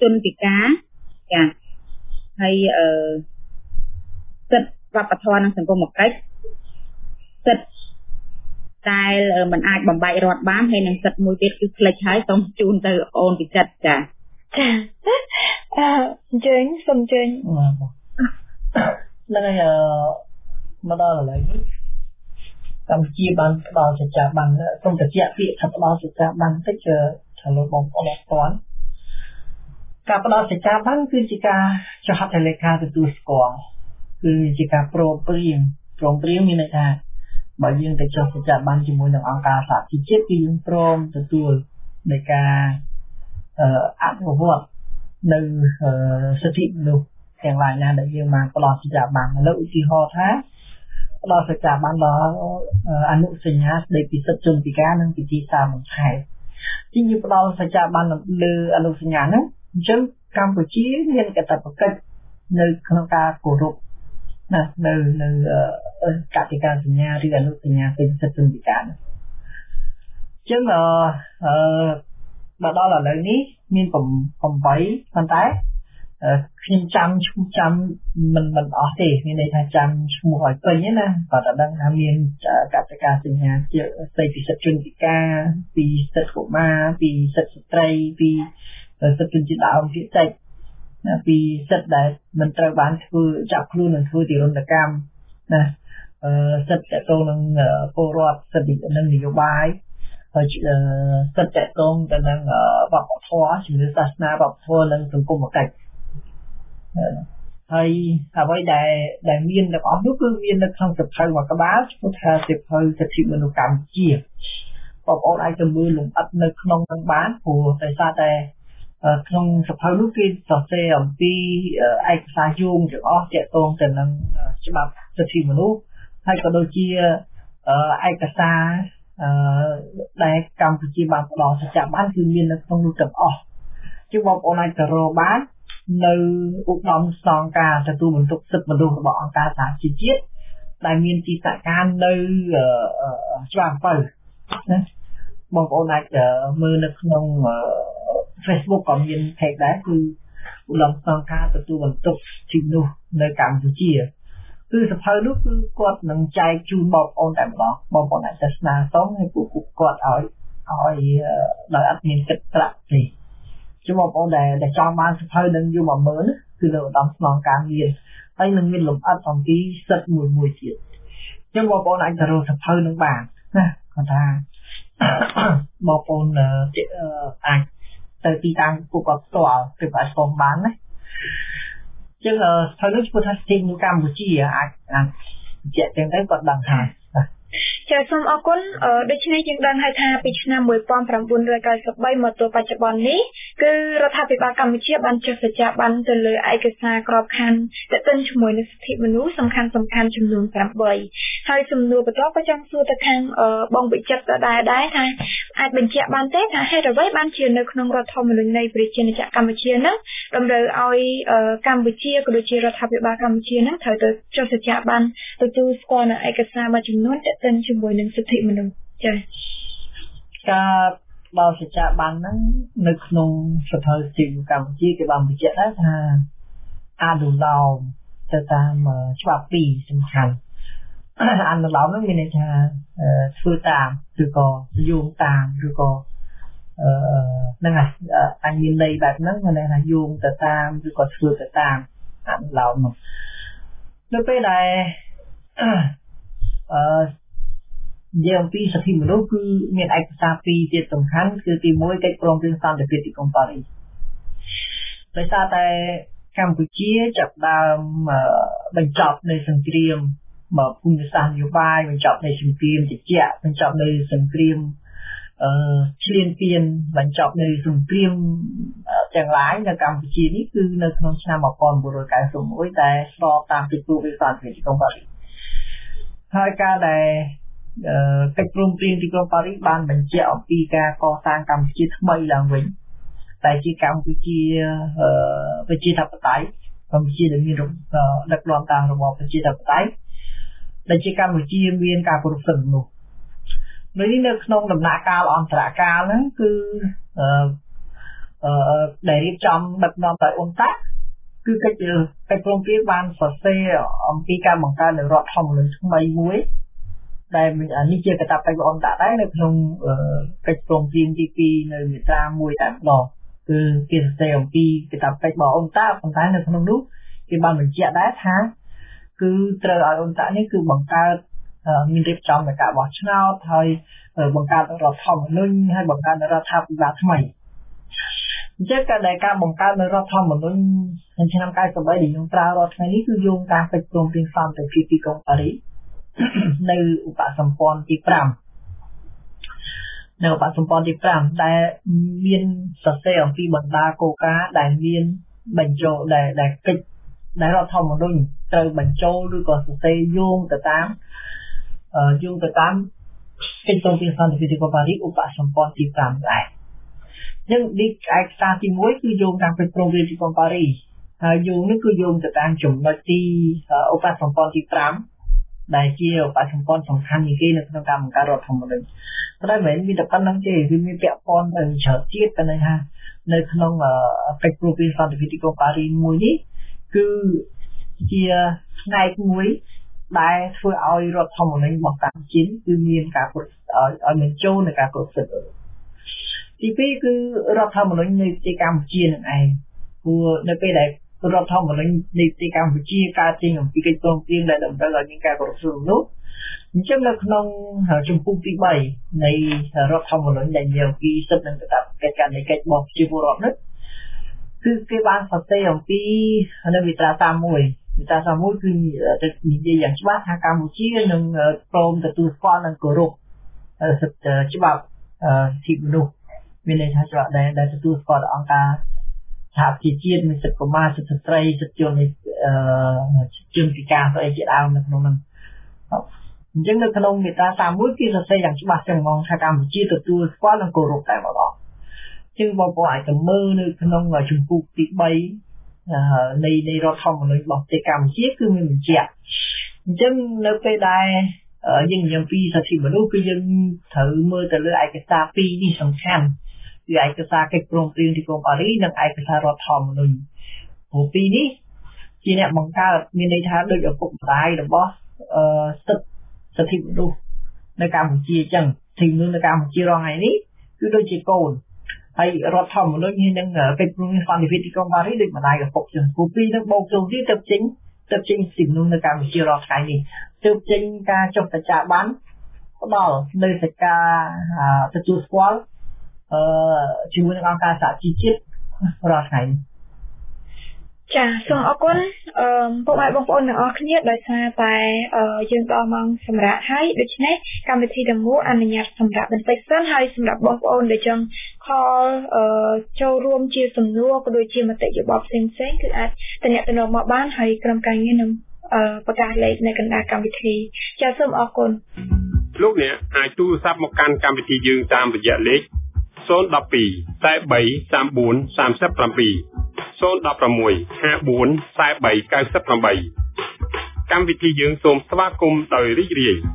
ជនពិការចាហើយអឺសិទ្ធិវប្បធម៌និងសង្គមកិច្ចសិទ្ធិដែលមិនអាចបំបែករដ្ឋបានហើយនឹងសិទ្ធិមួយទៀតគឺផ្លេចហើយសូមជូនទៅអូនពិចិត្រចាចាអឺអញ្ជើញសូមអញ្ជើញហ្នឹងហើយអឺមកដល់ឥឡូវនេះកម្ពុជាបានផ្ដល់សច្ចាប័នសូមបញ្ជាក់ពាក្យថាផ្ដល់សច្ចាប័នតិចថាលោកបងប្អូនអត់ទាន់ការផ្ដល់សច្ចាប័នគឺជាការចុះហត្ថលេខាទទួលស្គាល់គឺជាការព្រមព្រៀងព្រមព្រៀងមានន័យថាបើយើងទៅចុះសច្ចាប័នជាមួយនឹងអង្គការសហជីវជាតិគឺយើងព្រមទទួលនៃការអនុវត្តនៅសិទ្ធិមនុស្សទាំងឡាយណាដែលយើងបានផ្ដល់សច្ចាប័នឥឡូវឧទាហរណ៍ថាផ្ដល់សច្ចាប័នដល់អនុសញ្ញាស្ដីពីសិទ្ធិជនពិការនិងពិធីសារបន្ថែមជាយើងផ្ដល់សច្ចាប័នលើអនុសញ្ញាហ្នឹងអញ្ចឹងកម្ពុជាមានកាតព្វកិច្ចនៅក្នុងការគោរពណានៅនៅកតិកាសញ្ញាឬអនុសញ្ញាពីសិទ្ធិជនពិការអញ្ចឹងអឺមកដល់ឥឡូវនេះមាន8ប៉ុន្តែខ្ញុំចាំឈ្មោះចាំមិនមិនអស់ទេមានន័យថាចាំឈ្មោះឲ្យពេញទេណាគាត់តែដឹងថាមានកតិកាសញ្ញាជាស្ដីពីសិទ្ធិជនពិការពីសិទ្ធិកុមារពីសិទ្ធិស្ត្រីពីសិទ្ធិជនជាតិដើមភាគតិចពីសិទ្ធិដែលមិនត្រូវបានធ្វើចាប់ខ្លួននិងធ្វើទារុណកម្មណាសិទ្ធិតទៅនឹងពលរដ្ឋសិទ្ធិនឹងនយោបាយហើយសិទ្ធិតទៅនឹងវប្បធម៌ជំនឿសាសនាវប្បធម៌និងសង្គមកិច្ចហើយអ្វីដែលដែលមានទាំងអស់នោះគឺមាននៅក្នុងសៀវភៅមួយក្បាលឈ្មោះថាសៀវភៅសិទ្ធិមនុស្សកម្ពុជាបងប្អូនអាចទៅមើលលម្អិតនៅក្នុងនឹងបានព្រោះតែសារតែក្នុងសៀវភៅនោះគេសរសេរអំពីឯកសារយោងទាំងអស់ទាក់ទងទៅនឹងច្បាប់សិទ្ធិមនុស្សហើយក៏ដូចជាឯកសារដែលកម្ពុជាបានផ្ដល់សច្ចាប័នគឺមាននៅក្នុងនោះទាំងអស់ជាបងប្អូនអាចទៅរកបាននៅឧត្តមស្តង់ការទទួលបន្ទុកសិទ្ធិមនុស្សរបស់អង្គការសហជីវជាតិដែលមានទីស្នាក់ការនៅច្បារអំពៅណាបងប្អូនអាចមើលនៅក្នុង Facebook ក៏មាន page ដែរគឺឧត្តមស្តង់ការទទួលបន្ទុកសិទ្ធិមនុស្សនៅកម្ពុជាគឺសភៅនោះគឺគាត់នឹងចែកជូនបងប្អូនតែម្ដងបងប្អូនអាចស្នើសុំឲ្យពួកគាត់ឲ្យឲ្យដោយអត់មានទឹកប្រាក់ទេជាបងប្អូនដែលដែលចង់បានសភៅនឹងយកមកមើលគឺនៅឧត្តមស្តង់ការមានហើយនឹងមានលម្អិតអំពីសិទ្ធិមួយមួយទៀតអញ្ចឹងបងប្អូនអាចទៅរកសភៅនឹងបានណាគាត់ថាបងប្អូនអាចទៅទីតាំងពួកគាត់ផ្ទាល់ទៅអាចសុំបានណាអញ្ចឹងសភៅនេះឈ្មោះថាសិទ្ធិមនុស្សកម្ពុជាអាចអាចជាក់ទាំងទៅគាត់ដឹងហើយចាសូមអរគុណដូច្នេះយើងដឹងហើយថាពីឆ្នាំmột nghìn chín trăm chín mươi baមកទល់បច្ចុប្បន្ននេះគឺរដ្ឋាភិបាលកម្ពុជាបានចុះសច្ចាប័នទៅលើឯកសារក្របខ័ណ្ឌទាក់ទងជាមួយនឹងសិទ្ធិមនុស្សសំខាន់សំខាន់ចំនួន8ហើយសំណួរបន្តក៏ចង់សួរទៅខាងបងវិចិត្រដដែលដែរថាអាចបញ្ជាក់បានទេថាហេតុអ្វីបានជានៅក្នុងរដ្ឋធម្មនុញ្ញនៃប្រជាណាចក្រកម្ពុជានឹងតម្រូវឲ្យកម្ពុជាក៏ដូចជារដ្ឋាភិបាលកម្ពុជានឹងត្រូវទៅចុះសច្ចាប័នទទួលស្គាល់នៅឯកសារមួយចំនួនទាក់ទងជាមួយនឹងសិទ្ធិមនុស្សចា៎ការដល់សច្ចាប័នហ្នឹងនៅក្នុងសភៅសិទ្ធិមនុស្សកម្ពុជាគេបានបញ្ជាក់ដែរថាអនុលោមទៅតាមច្បាប់ពីរសំខាន់អនុលោមហ្នឹងមានន័យថាធ្វើតាមឬក៏យោងតាមឬក៏អឺហ្នឹងហើយអញមានន័យបែបហ្នឹងមានន័យថាយោងទៅតាមឬក៏ធ្វើទៅតាមអនុលោមនោះនៅពេលដែលអឺយើងអំពីសិទ្ធិមនុស្សគឺមានឯកសារពីរទៀតសំខាន់គឺទីមួយកិច្ចព្រមព្រៀងសន្តិភាពទីក្រុងប៉ារីសដោយសារតែកម្ពុជាចាប់ដើមបញ្ចប់នៅសង្គ្រាមមកភូមិសាស្ត្រនយោបាយបញ្ចប់នៅសង្គ្រាមជជែកបញ្ចប់នៅសង្គ្រាមអឺឈ្លានពានបញ្ចប់នៅសង្គ្រាមទាំងឡាយនៅកម្ពុជានេះគឺនៅក្នុងឆ្នាំmột nghìn chín trăm chín mươi mốtតែស្របតាមទីព្រមព្រៀងសន្តិភាពទីក្រុងប៉ារីសហើយការដែលកិច្ចព្រមព្រៀងទីក្រុងប៉ារីសបានបញ្ជាក់អំពីការកសាងកម្ពុជាថ្មីឡើងវិញតែជាកម្ពុជាប្រជាធិបតេយ្យកម្ពុជាដែលមានដឹកនាំតាមរបបប្រជាធិបតេយ្យដែលជាកម្ពុជាមានការគោរពសិទ្ធិមនុស្សនៅនេះនៅក្នុងដំណាក់កាលអន្តរកាលហ្នឹងគឺអឺដែលរៀបចំដឹកនាំដោយអ៊ុនតាគឺកិច្ចកិច្ចព្រមព្រៀងបានសរសេរអំពីការបង្កើតនៅរដ្ឋធម្មនុញ្ញថ្មីមួយដែលនេះជាកាតព្វកិច្ចរបស់អ៊ុនតាដែរនៅក្នុងកិច្ចព្រមព្រៀងទីពីរនៅមាត្រាមួយតែម្ដងគឺគេសរសេរអំពីកាតព្វកិច្ចរបស់អ៊ុនតាប៉ុន្តែនៅក្នុងនោះគេបានបញ្ជាក់ដែរថាគឺត្រូវឲ្យអ៊ុនតានេះគឺបង្កើតមានរៀបចំនៃការបោះឆ្នោតហើយបង្កើតរដ្ឋធម្មនុញ្ញហើយបង្កើតរដ្ឋាភិបាលថ្មីអញ្ចឹងការដែលការបង្កើតនៅរដ្ឋធម្មនុញ្ញនៅឆ្នាំ九十បីដែលយើងប្រើរាល់ថ្ងៃនេះគឺយោងតាមកិច្ចព្រមព្រៀងសន្តិភាពទីក្រុងប៉ារីសនៅឧបសម្ព័ន្ធទីfiveនៅឧបសម្ព័ន្ធទីfiveដែលមានសរសេរអំពីបណ្ដាគោលការណ៍ដែលមានបញ្ចូលដែលដែលកិច្ចដែលរដ្ឋធម្មនុញ្ញត្រូវបញ្ចូលឬក៏សរសេរយោងទៅតាមយោងទៅតាមកិច្ចព្រមព្រៀងសន្តិភាពទីក្រុងប៉ារីសឧបសម្ព័ន្ធទីfiveដែរnhưng điឯកសារទីoneគឺយោងតាមកិច្ចព្រមព្រៀងទីក្រុងប៉ារីសហើយយោងនេះគឺយោងទៅតាមចំណុចទីឧបសម្ព័ន្ធទីfiveដែលជាឧបសម្ព័ន្ធសំខាន់ជាងគេនៅក្នុងការបង្កើតរដ្ឋធម្មនុញ្ញប៉ុន្តែមិនមែនមានតែប៉ុណ្្នឹងទេវាមានពាក់ព័ន្ធទៅច្រើនទៀតតែន័យថានៅក្នុងកិច្ចព្រមព្រៀងសន្តិភាពទីក្រុងប៉ារីសមួយនេះគឺជាផ្នែកមួយដែលធ្វើឲ្យរដ្ឋធម្មនុញ្ញរបស់កម្ពុជាគឺមានការគ្រប់ឲ្យមានចូលในការគ្រប់សិទ្ធិទីពីរគឺរដ្ឋធម្មនុញ្ញនៃប្រទេសកម្ពុជានឹងឯងព្រោះនៅពេលដែលរដ្ឋធម្មនុញ្ញនៃប្រទេសកម្ពុជាកើតចេញអំពីកិច្ចព្រមព្រៀងដែលតម្រូវឲ្យមានការគោរពសិទ្ធិមនុស្សអញ្ចឹងនៅក្នុងជំពូកទីthreeនៃរដ្ឋធម្មនុញ្ញដែលនិយាយអំពីសិទ្ធិនិងកាតព្វកិច្ចការនៃកិច្ចរបស់ប្រជាពលរដ្ឋនោះគឺគេបានសរសេរអំពីនៅមាត្រាthirty-oneមាត្រាthirty-oneគឺនិយាយយ៉ាងច្បាស់ថាកម្ពុជានឹងព្រមទទួលស្គាល់និងគោរពសិទ្ធិច្បាប់សិទ្ធិមនុស្សមានន័យថាច្បាប់ដែលដែលទទួលស្គាល់អង្គការសហប្រជាជាតិមានសិទ្ធិកុមារសិទ្ធិស្ត្រីសិទ្ធិជនអឺជនពិការស្អីជាដើមនៅក្នុងនោះអញ្ចឹងនៅក្នុងមាត្រាthirty-oneគេសរសេរយ៉ាងច្បាស់ចឹងហ្មងថាកម្ពុជាទទួលស្គាល់និងគោរពតែម្ដងជាងបងប្អូនអាចទៅមើលនៅក្នុងជំពូកទីthreeនៃនៃរដ្ឋធម្មនុញ្ញរបស់ប្រទេសកម្ពុជាគឺមានបញ្ជាក់អញ្ចឹងនៅពេលដែលយើងនិយាយពីសិទ្ធិមនុស្សគឺយើងត្រូវមើលទៅលើឯកសារពីរនេះសំខាន់គឺឯកសារកិច្ចព្រមព្រៀងទីក្រុងប៉ារីសនិងឯកសាររដ្ឋធម្មនុញ្ញព្រោះពីរនេះជាអ្នកបង្កើតមានន័យថាដូចឪពុកម្ដាយរបស់សិទ្ធិសិទ្ធិមនុស្សនៅកម្ពុជាអញ្ចឹងទីនោះនៅកម្ពុជារងថ្ងៃនេះគឺដូចជាកូនហើយរដ្ឋធម្មនុញ្ញនឹងកិច្ចព្រមព្រៀងសន្តិភាពទីក្រុងប៉ារីសដូចម្ដាយឪពុកចឹងព្រោះពីរនឹងបូកចូលទៀតទៅចេញទៅចេញសិទ្ធិមនុស្សនៅកម្ពុជារាល់ថ្ងៃនេះទៅចេញការចុះសច្ចាប័នផ្ដល់នៅសេចក្ដីទទួលស្គាល់អឺជាមួយនឹងអង្គការសហជីវជាតិរាល់ថ្ងៃចាសូមអរគុណអឺពុកម៉ែបងប្អូនទាំងអស់គ្នាដោយសារតែយើងដល់ម៉ោងសម្រាប់ហើយដូច្នេះកម្មវិធីទាំងមូលអនុញ្ញាតសម្រាប់បន្តិចសិនហើយសម្រាប់បងប្អូនដែលចង់ខលអឺចូលរួមជាសំណួរក៏ដូចជាមតិយោបល់ផ្សេងផ្សេងគឺអាចតំណតំណងមកបានហើយក្រុមការងារនឹងអឺប្រកាសលេខនៅកណ្ដាលកម្មវិធីចាសូមអរគុណលោកអ្នកអាចទូរស័ព្ទមកកាន់កម្មវិធីយើងតាមរយៈលេខzero one two four three three four three seven zero one six five four three three nine eightកម្មវិធីយើងសូមស្វាគមន៍ដោយរីករាយ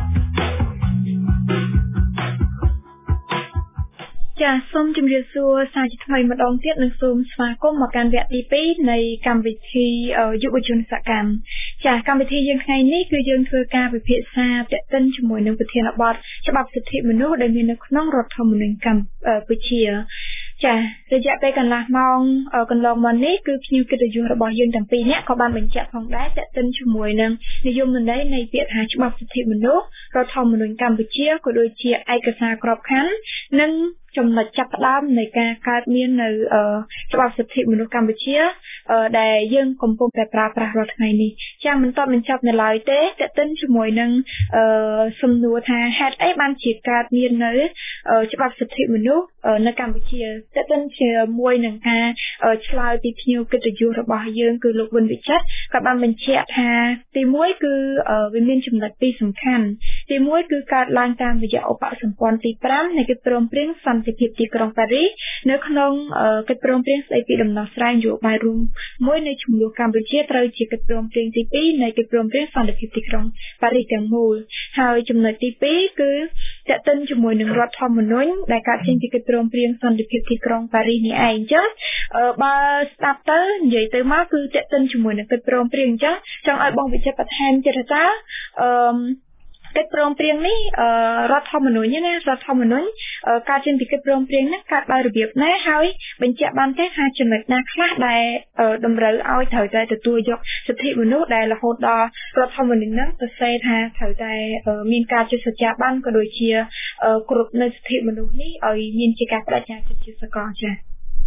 ចាសូមជម្រាបសួរសាជាថ្មីម្ដងទៀតនិងសូមស្វាគមន៍មកកាន់វគ្គទីtwoនៃកម្មវិធីយុវជនសកម្មចាកម្មវិធីយើងថ្ងៃនេះគឺយើងធ្វើការពិភាក្សាទាក់ទិនជាមួយនឹងប្រធានបទច្បាប់សិទ្ធិមនុស្សដែលមាននៅក្នុងរដ្ឋធម្មនុញ្ញកម្ពុជាចារយៈពេលកន្លះម៉ោងកន្លងមកនេះគឺភ្ញៀវកិត្តិយសរបស់យើងទាំងពីរនាក់ក៏បានបញ្ជាក់ផងដែរទាក់ទិនជាមួយនឹងនិយមន័យនៃពាក្យថាច្បាប់សិទ្ធិមនុស្សរដ្ឋធម្មនុញ្ញកម្ពុជាក៏ដូចជាឯកសារក្របខ័ណ្ឌនិងចំណុចចាប់ផ្ដើមនៃការកើតមាននៅច្បាប់សិទ្ធិមនុស្សកម្ពុជាដែលយើងកំពុងតែប្រើប្រាស់រាល់ថ្ងៃនេះចាមិនតបបញ្ចប់នៅឡើយទេទាក់ទិនជាមួយនឹងសំណួរថាហេតុអីបានជាកើតមាននៅច្បាប់សិទ្ធិមនុស្សនៅកម្ពុជាទាក់ទិនជាមួយនឹងការឆ្លើយពីភ្ញៀវកិត្តិយសរបស់យើងគឺលោកវុនវិចិត្រក៏បានបញ្ជាក់ថាទីoneគឺវាមានចំណុចពីរសំខាន់ទីoneគឺកើតឡើងតាមរយៈឧបសម្ព័ន្ធទីfiveនៃកិច្ចព្រមព្រៀងសន្តិតិភាពទីក្រុងប៉ារីសនៅក្នុងកិច្ចព្រមព្រៀងស្តីពីដំណោះស្រាយនយោបាយរួមមួយនៃជំនួសកម្ពុជាត្រូវជាកិច្ចព្រមព្រៀងទីពីរនៃកិច្ចព្រមព្រៀងសន្តិភាពទីក្រុងប៉ារីសទាំងមូលហើយចំណុចទីពីរគឺតេតិនជាមួយនឹងរដ្ឋធម្មនុញ្ញដែលកើតចេញពីកិច្ចព្រមព្រៀងសន្តិភាពទីក្រុងប៉ារីសនេះឯងអញ្ចឹងបើស្ដាប់ទៅនិយាយទៅមកគឺតេតិនជាមួយនឹងកិច្ចព្រមព្រៀងអញ្ចឹងចង់ឲ្យបងវិចិត្របន្ថែមទៀតថាអឺកិច្ចព្រមព្រៀងនេះរដ្ឋធម្មនុញ្ញណារដ្ឋធម្មនុញ្ញការចេញពីកិច្ចព្រមព្រៀងនេះកើតដោយរបៀបណាហើយបញ្ជាក់បានទេថាចំណុចណាខ្លះដែលតម្រូវឲ្យត្រូវតែទទួលយកសិទ្ធិមនុស្សដែលរហូតដល់រដ្ឋធម្មនុញ្ញហ្នឹងសរសេរថាត្រូវតែមានការចុះសច្ចាប័នក៏ដូចជាគ្រប់នៅសិទ្ធិមនុស្សនេះឲ្យមានជាការបដិញ្ញាចិត្តជាសកលចា៎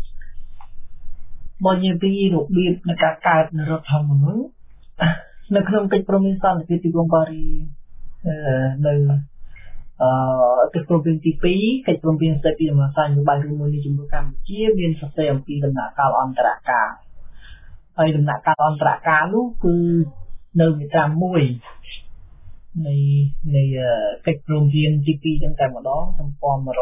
បើនិយាយពីរបៀបនៃការកើតនៃរដ្ឋធម្មនុញ្ញនៅក្នុងកិច្ចព្រមព្រៀងសន្តិភាពទីក្រុងប៉ារីសនៅអឺកិច្ចព្រមព្រៀងទីពីរកិច្ចព្រមព្រៀងស្តីពីដំណោះស្រាយនយោបាយរួមមួយនៃជំនួសកម្ពុជាមានសរសេរអំពីដំណាក់កាលអន្តរកាលហើយដំណាក់កាលអន្តរកាលនោះគឺនៅមាត្រាមួយនៃនៃកិច្ចព្រមព្រៀងទីពីរហ្នឹងតែម្ដងទំព័រone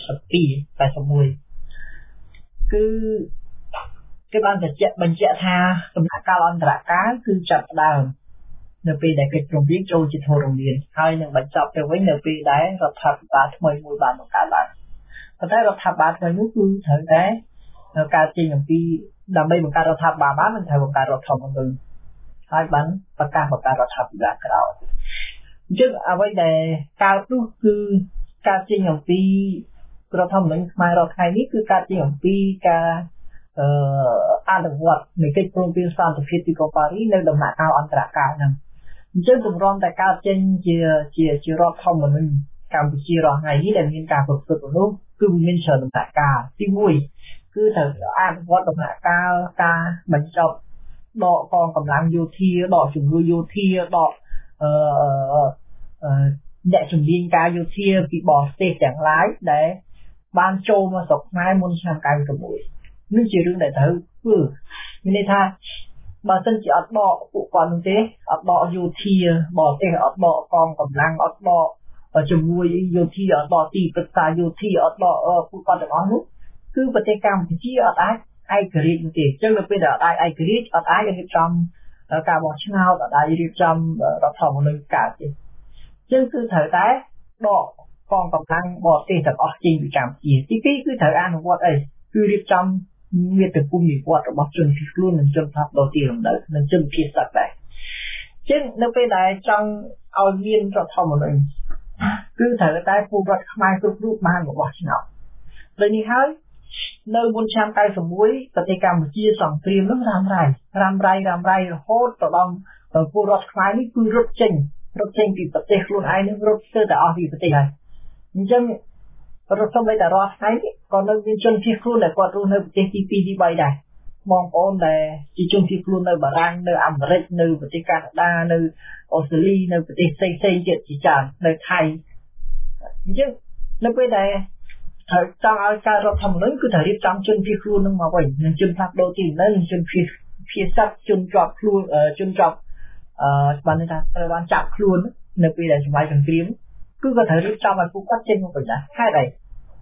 eighty-two គឺគេបានបញ្ជាក់បញ្ជាក់ថាដំណាក់កាលអន្តរកាលគឺចាប់ផ្ដើមនៅពេលដែលកិច្ចព្រមព្រៀងចូលជាធរមានហើយនឹងបញ្ចប់ទៅវិញនៅពេលដែលរដ្ឋាភិបាលថ្មីមួយបានបង្កើតឡើងប៉ុន្តែរដ្ឋាភិបាលថ្មីនោះគឺត្រូវតែការចេញអំពីដើម្បីបង្កើតរដ្ឋាភិបាលបានមិនត្រូវបង្កើតរដ្ឋធម្មនុញ្ញហើយបានប្រកាសបង្កើតរដ្ឋាភិបាលក្រោយអញ្ចឹងអ្វីដែលកើតនោះគឺការចេញអំពីរដ្ឋធម្មនុញ្ញខ្មែររដ្ឋថ្ងៃនេះគឺការចេញអំពីការអឺអនុវត្តនៃកិច្ចព្រមព្រៀងសន្តិភាពទីក្រុងប៉ារីសនៅដំណាក់កាលអន្តរកាលហ្នឹងអញ្ចឹងតម្រាំតែកើតចេញជាជាជារដ្ឋធម្មនុញ្ញកម្ពុជារាល់ថ្ងៃនេះដែលមានការប្រព្រឹត្តមនុស្សគឺមានច្រើនដំណាក់កាលទីមួយគឺត្រូវអនុវត្តដំណាក់កាលការបញ្ចប់ដកកងកម្លាំងយោធាដកជំនួយយោធាដកអឺអ្នកជំនាញការយោធាពីបរទេសទាំងឡាយដែលបានចូលមកស្រុកខ្មែរមុនឆ្នាំninety-oneនេះជារឿងដែលត្រូវធ្វើមានន័យថាបើសិនជាអត់ដកពួកគាត់នោះទេអត់ដកយោធាបរទេសអត់ដកកងកម្លាំងអត់ដកជាមួយយោធាអត់ដកទីប្រឹក្សាយោធាអត់ដកពួកគាត់ទាំងអស់នោះគឺប្រទេសកម្ពុជាអត់អាចឯករាជ្យទេអញ្ចឹងនៅពេលដែលអត់អាចឯករាជ្យអត់អាចរៀបចំការបោះឆ្នោតអត់អាចរៀបចំរដ្ឋធម្មនុញ្ញកើតទេអញ្ចឹងគឺត្រូវតែដកកងកម្លាំងបរទេសទាំងអស់ចេញពីកម្ពុជាទីពីរគឺត្រូវអនុវត្តអីគឺរៀបចំមាតុភូមិនិវត្តរបស់ជនភៀសខ្លួននិងជនផ្លាស់ប្ដូរទីលំនៅនិងជនភៀសសត្វដែរអញ្ចឹងនៅពេលដែលចង់ឲ្យមានរដ្ឋធម្មនុញ្ញគឺត្រូវតែពលរដ្ឋខ្មែរគ្រប់រូបបានបោះឆ្នោតដូចនេះហើយនៅមុនឆ្នាំninety-oneប្រទេសកម្ពុជាសង្គ្រាមនោះរ៉ាំរ៉ៃរ៉ាំរ៉ៃរ៉ាំរ៉ៃរហូតទៅដល់ពលរដ្ឋខ្មែរនេះគឺរត់ចេញរត់ចេញពីប្រទេសខ្លួនឯងនឹងរត់ទៅតែអស់ពីប្រទេសហើយអញ្ចឹងរដ្ឋសម្បត្តិរដ្ឋថ្ងៃនេះក៏នៅមានជនភៀសខ្លួនដែលគាត់រស់នៅប្រទេសទីtwoទីthreeដែរបងប្អូនដែលជាជនភៀសខ្លួននៅបារាំងនៅអាមេរិកនៅប្រទេសកាណាដានៅអូស្ត្រាលីនៅប្រទេសផ្សេងៗទៀតជាច្រើននៅថៃអញ្ចឹងនៅពេលដែលត្រូវចង់ឲ្យការរដ្ឋធម្មនុញ្ញគឺត្រូវរៀបចំជនភៀសខ្លួននឹងមកវិញនឹងជនផ្លាស់ប្ដូរទីលំនៅនិងជនភៀសភៀសសត្វជនជាប់ខ្លួនជនជាប់អឺបានន័យថាត្រូវបានចាប់ខ្លួននៅពេលដែលសម័យសង្គ្រាមគឺក៏ត្រូវរៀបចំឲ្យពួកគាត់ចេញមកវិញដែរហេតុអី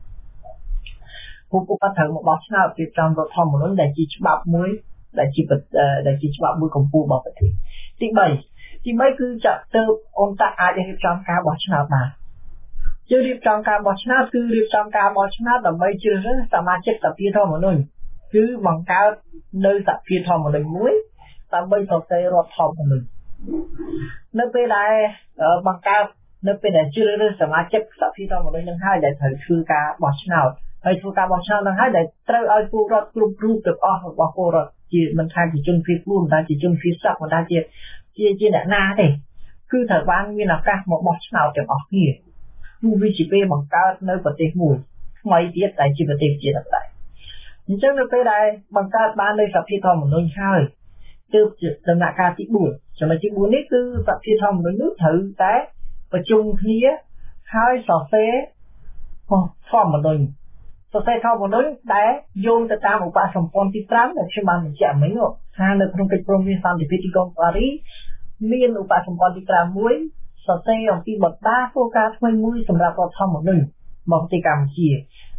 ពួកគាត់ត្រូវមកបោះឆ្នោតរៀបចំរដ្ឋធម្មនុញ្ញដែលជាច្បាប់មួយដែលជាដែលជាច្បាប់មួយកម្ពុជារបស់ប្រទេសទីthreeទីthreeគឺចាក់ទៅអន្តរអាចរៀបចំការបោះឆ្នោតបានជឿរៀបចំការបោះឆ្នោតគឺរៀបចំការបោះឆ្នោតដើម្បីជ្រើសរើសសមាជិកសភាធម្មនុញ្ញគឺបង្កើតនៅសភាធម្មនុញ្ញមួយដើម្បីសរសេររដ្ឋធម្មនុញ្ញនៅពេលដែលបង្កើតនៅពេលដែលជ្រើសរើសសមាជិកសភាធម្មនុញ្ញនឹងហើយដែលត្រូវធ្វើការបោះឆ្នោតហើយធ្វើការបោះឆ្នោតនឹងហើយដែលត្រូវឲ្យពលរដ្ឋគ្រប់រូបទាំងអស់របស់ពលរដ្ឋជាមិនថាជាជនភៀសខ្លួនមិនថាជាជនភៀសសត្វមិនថាជាជាជាអ្នកណាទេគឺត្រូវបានមានឱកាសមកបោះឆ្នោតទាំងអស់គ្នាគឺវាជាពេលបង្កើតនៅប្រទេសមួយថ្មីទៀតដែលជាប្រទេសជាតិដែរអញ្ចឹងនៅពេលដែលបង្កើតបាននៅសភាធម្មនុញ្ញហើយទើបដំណាក់កាលទីfourចំណុចទីfourនេះគឺសភាធម្មនុញ្ញនោះត្រូវតែប្រជុំគ្នាហើយសរសេរធម្មនុញ្ញសរសេរធម្មនុញ្ញដែលយោងទៅតាមឧបសម្ព័ន្ធទីfiveដែលខ្ញុំបានបញ្ជាក់មិញថានៅក្នុងកិច្ចព្រមព្រៀងសន្តិភាពទីក្រុងប៉ារីសមានឧបសម្ព័ន្ធទីfiveមួយសរសេរអំពីបណ្ដាគោលការណ៍ថ្មីមួយសម្រាប់រដ្ឋធម្មនុញ្ញរបស់ប្រទេសកម្ពុជា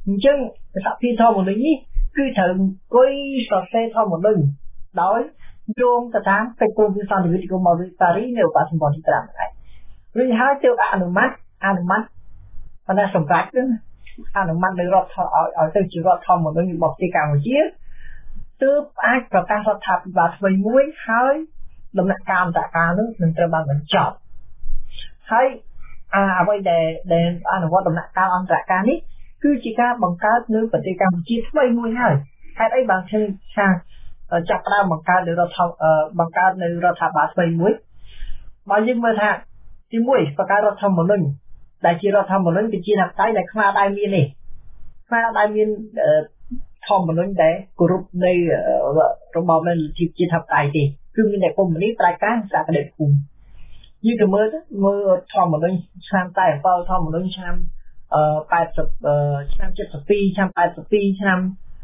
អញ្ចឹងសហភាពធម្មនុញ្ញនេះគឺត្រូវអង្គុយសរសេរធម្មនុញ្ញដោយយោងទៅតាមកិច្ចព្រមព្រៀងសន្តិវិធីកុម្មុយនីសប៉ារីសនៅឧបសម្ព័ន្ធទីប្រាំដែររួចហើយទៅអនុម័តអនុម័តបណ្ដាសម្រាប់នឹងអនុម័តនៅរដ្ឋឲ្យឲ្យទៅជារដ្ឋធម្មនុញ្ញរបស់ប្រទេសកម្ពុជាទើបអាចប្រកាសរដ្ឋាភិបាលថ្មីមួយហើយដំណាក់កាលអន្តរការនោះនឹងត្រូវបានបញ្ចប់ហើយអ្វីដែលដែលអនុវត្តដំណាក់កាលអន្តរការនេះគឺជាការបង្កើតនៅប្រទេសកម្ពុជាថ្មីមួយហើយហេតុអីបានឈឹងថាចាប់ផ្ដើមបង្កើតនៅរដ្ឋបង្កើតនៅរដ្ឋាភិបាលថ្មីមួយបើយើងមើលថាទីមួយបង្កើតរដ្ឋធម្មនុញ្ញដែលជារដ្ឋធម្មនុញ្ញប្រជាធិបតេយ្យដែលខ្មែរដែរមាននេះខ្មែរដែរមានធម្មនុញ្ញដែលគោរពនៃរបបនៃលទ្ធិប្រជាធិបតេយ្យទេគឺមានតែកុម្មុយនីសផ្ដាច់ការសហគមន៍ភូមិយើងទៅមើលទៅមើលធម្មនុញ្ញឆ្នាំតែបើធម្មនុញ្ញឆ្នាំអឺ80ឆ្នាំ72ឆ្នាំ82ឆ្នាំ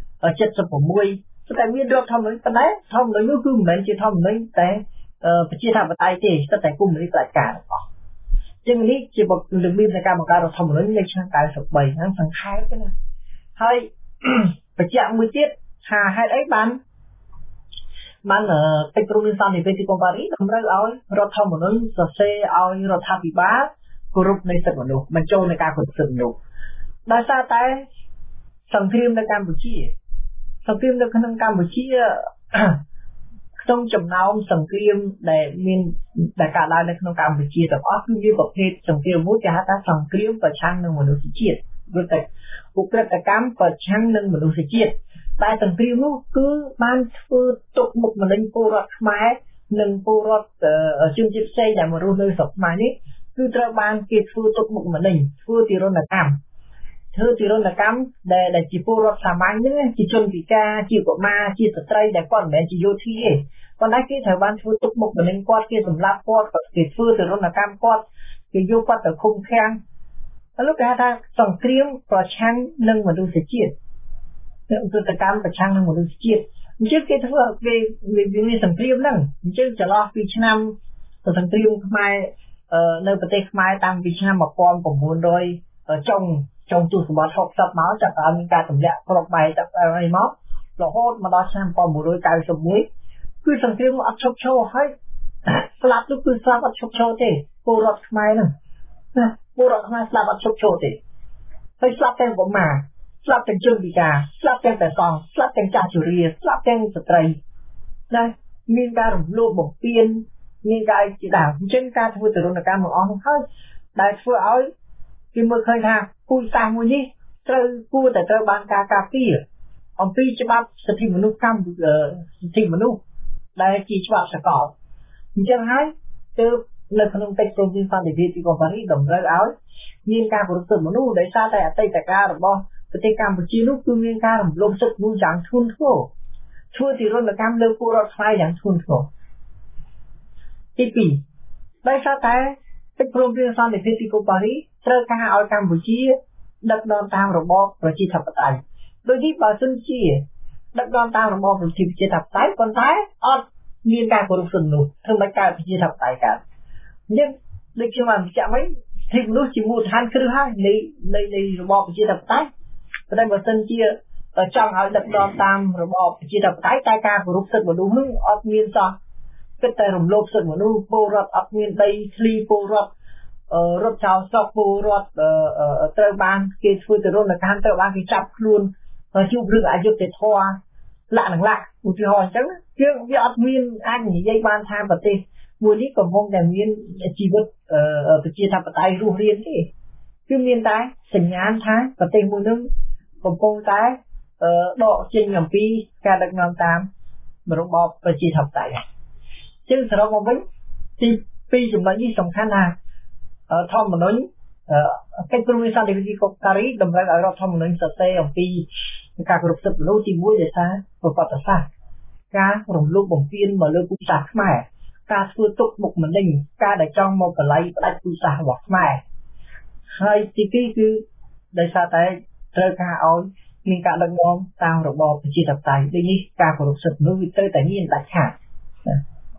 76តែមានរដ្ឋធម្មនុញ្ញប៉ុន្តែធម្មនុញ្ញនោះគឺមិនមែនជាធម្មនុញ្ញតែប្រជាធិបតេយ្យទេស្ទើរតែកុម្មុយនីសផ្ដាច់ការរបស់ជាងនេះជាបទលំមាននៃការបង្កើតរដ្ឋធម្មនុញ្ញនៅឆ្នាំ93ហ្នឹងសង្ខេបទេណាហើយបញ្ជាក់មួយទៀតថាហេតុអីបានបានកិច្ចព្រមព្រៀងសន្តិវិធីកុម្មុយនីសតម្រូវឲ្យរដ្ឋធម្មនុញ្ញសរសេរឲ្យរដ្ឋាភិបាលគោរពនៃសិទ្ធិមនុស្សបញ្ចូលនៃការគោរពសិទ្ធិមនុស្សដោយសារតែសង្គ្រាមនៅកម្ពុជាសង្គ្រាមនៅក្នុងកម្ពុជាក្នុងចំណោមសង្គ្រាមដែលមានដែលកើតឡើងនៅក្នុងកម្ពុជាទាំងអស់គឺមានប្រភេទសង្គ្រាមមួយគេហៅថាសង្គ្រាមប្រឆាំងនឹងមនុស្សជាតិឬតែឧក្រិដ្ឋកម្មប្រឆាំងនឹងមនុស្សជាតិតែសង្គ្រាមនោះគឺបានធ្វើទុកបុកម្នេញពលរដ្ឋខ្មែរនិងពលរដ្ឋជនជាតិផ្សេងដែលមករស់នៅស្រុកខ្មែរនេះគឺត្រូវបានគេធ្វើទុកបុកម្នេញធ្វើទារុណកម្មធ្វើទារុណកម្មដែលដែលជាពលរដ្ឋសាមញ្ញហ្នឹងជាជនពិការជាកុមារជាស្ត្រីដែលគាត់មិនមែនជាយោធាទេប៉ុន្តែគេត្រូវបានធ្វើទុកបុកម្នេញគាត់គេសម្លាប់គាត់គេធ្វើទារុណកម្មគាត់គេយកគាត់ទៅឃុំឃាំងហើយលោកគេហៅថាសង្គ្រាមប្រឆាំងនឹងមនុស្សជាតិឧក្រិដ្ឋកម្មប្រឆាំងនឹងមនុស្សជាតិអញ្ចឹងគេធ្វើគេមានសង្គ្រាមហ្នឹងអញ្ចឹងចន្លោះពីឆ្នាំសង្គ្រាមខ្មែរនៅប្រទេសខ្មែរតាំងពីឆ្នាំ1900ចុងចុងទសវត្សរ៍60មកចាប់ផ្ដើមមានការទម្លាក់គ្រាប់បែកចាប់អីមករហូតមកដល់ឆ្នាំ1991គឺសង្គ្រាមអត់ឈប់ឈរហើយស្លាប់នោះគឺស្លាប់អត់ឈប់ឈរទេពលរដ្ឋខ្មែរហ្នឹងណាពលរដ្ឋខ្មែរស្លាប់អត់ឈប់ឈរទេហើយស្លាប់ទាំងកុមារស្លាប់ទាំងជនពិការស្លាប់ទាំងតែសង្ឃស្លាប់ទាំងចាស់ជរាស្លាប់ទាំងស្ត្រីណាមានការរំលោភបំពានមានការជាដើមអញ្ចឹងការធ្វើទរណកម្មទាំងអស់នោះហើយដែលធ្វើឲ្យគេមើលឃើញថាពូជសាសន៍មួយនេះត្រូវគួរតែត្រូវបានការការពារអំពីច្បាប់សិទ្ធិមនុស្សកម្ពុជាសិទ្ធិមនុស្សដែលជាច្បាប់សកលអញ្ចឹងហើយទើបនៅក្នុងកិច្ចព្រមព្រៀងសន្តិវិធីកុម្មុយនីសតម្រូវឲ្យមានការគោរពសិទ្ធិមនុស្សដោយសារតែអតីតកាលរបស់ប្រទេសកម្ពុជានោះគឺមានការរំលោភសិទ្ធិមនុស្សយ៉ាងធ្ងន់ធ្ងរធ្វើទារុណកម្មលើពលរដ្ឋខ្មែរយ៉ាងធ្ងន់ធ្ងរទីពីរដោយសារតែកិច្ចព្រមព្រៀងសន្តិវិធីកុម្មុយនីសត្រូវការឲ្យកម្ពុជាដឹកនាំតាមរបបប្រជាធិបតេយ្យដូចនេះបើសិនជាដឹកនាំតាមរបបប្រជាធិបតេយ្យប៉ុន្តែអត់មានការគោរពសិទ្ធិមនុស្សធ្វើមិនកើតប្រជាធិបតេយ្យកើតអញ្ចឹងដូចខ្ញុំបានបញ្ជាក់វិញសិទ្ធិមនុស្សជាមូលដ្ឋានគ្រឹះហើយនៃនៃនៃរបបប្រជាធិបតេយ្យប៉ុន្តែបើសិនជាចង់ឲ្យដឹកនាំតាមរបបប្រជាធិបតេយ្យតែការគោរពសិទ្ធិមនុស្សនឹងអត់មានសោះគិតតែរំលោភសិទ្ធិមនុស្សពលរដ្ឋអត់មានដីធ្លីពលរដ្ឋរត់ចោលស្រុកពលរដ្ឋត្រូវបានគេធ្វើទរណកម្មត្រូវបានគេចាប់ខ្លួនជួបរឿងអយុត្តិធម៌លាក់នឹងលាក់ឧទាហរណ៍អញ្ចឹងគឺវាអត់មានអាចនិយាយបានថាប្រទេសមួយនេះកំពុងតែមានជីវិតប្រជាធិបតេយ្យរស់រានទេគឺមានតែសញ្ញាណថាប្រទេសមួយនោះកំពុងតែដកចេញអំពីការដឹកនាំតាមរបបប្រជាធិបតេយ្យជាងសរុបមកវិញទីពីរចំណុចនេះសំខាន់ណាស់ធម្មនុញ្ញកិច្ចព្រមព្រៀងសន្តិវិធីកុម្មុយនីសតម្រូវឲ្យរដ្ឋធម្មនុញ្ញសរសេរអំពីការគោរពសិទ្ធិមនុស្សទីមួយដោយសារប្រវត្តិសាស្ត្រការរំលោភបំពានមកលើពូជសាសន៍ខ្មែរការធ្វើទុកបុកម្នេញការដែលចង់មកបល័យផ្ដាច់ពូជសាសន៍របស់ខ្មែរហើយទីពីរគឺដោយសារតែត្រូវការឲ្យមានការដឹកនាំតាមរបបប្រជាធិបតេយ្យដូចនេះការគោរពសិទ្ធិមនុស្សវាត្រូវតែមានដាច់ខាត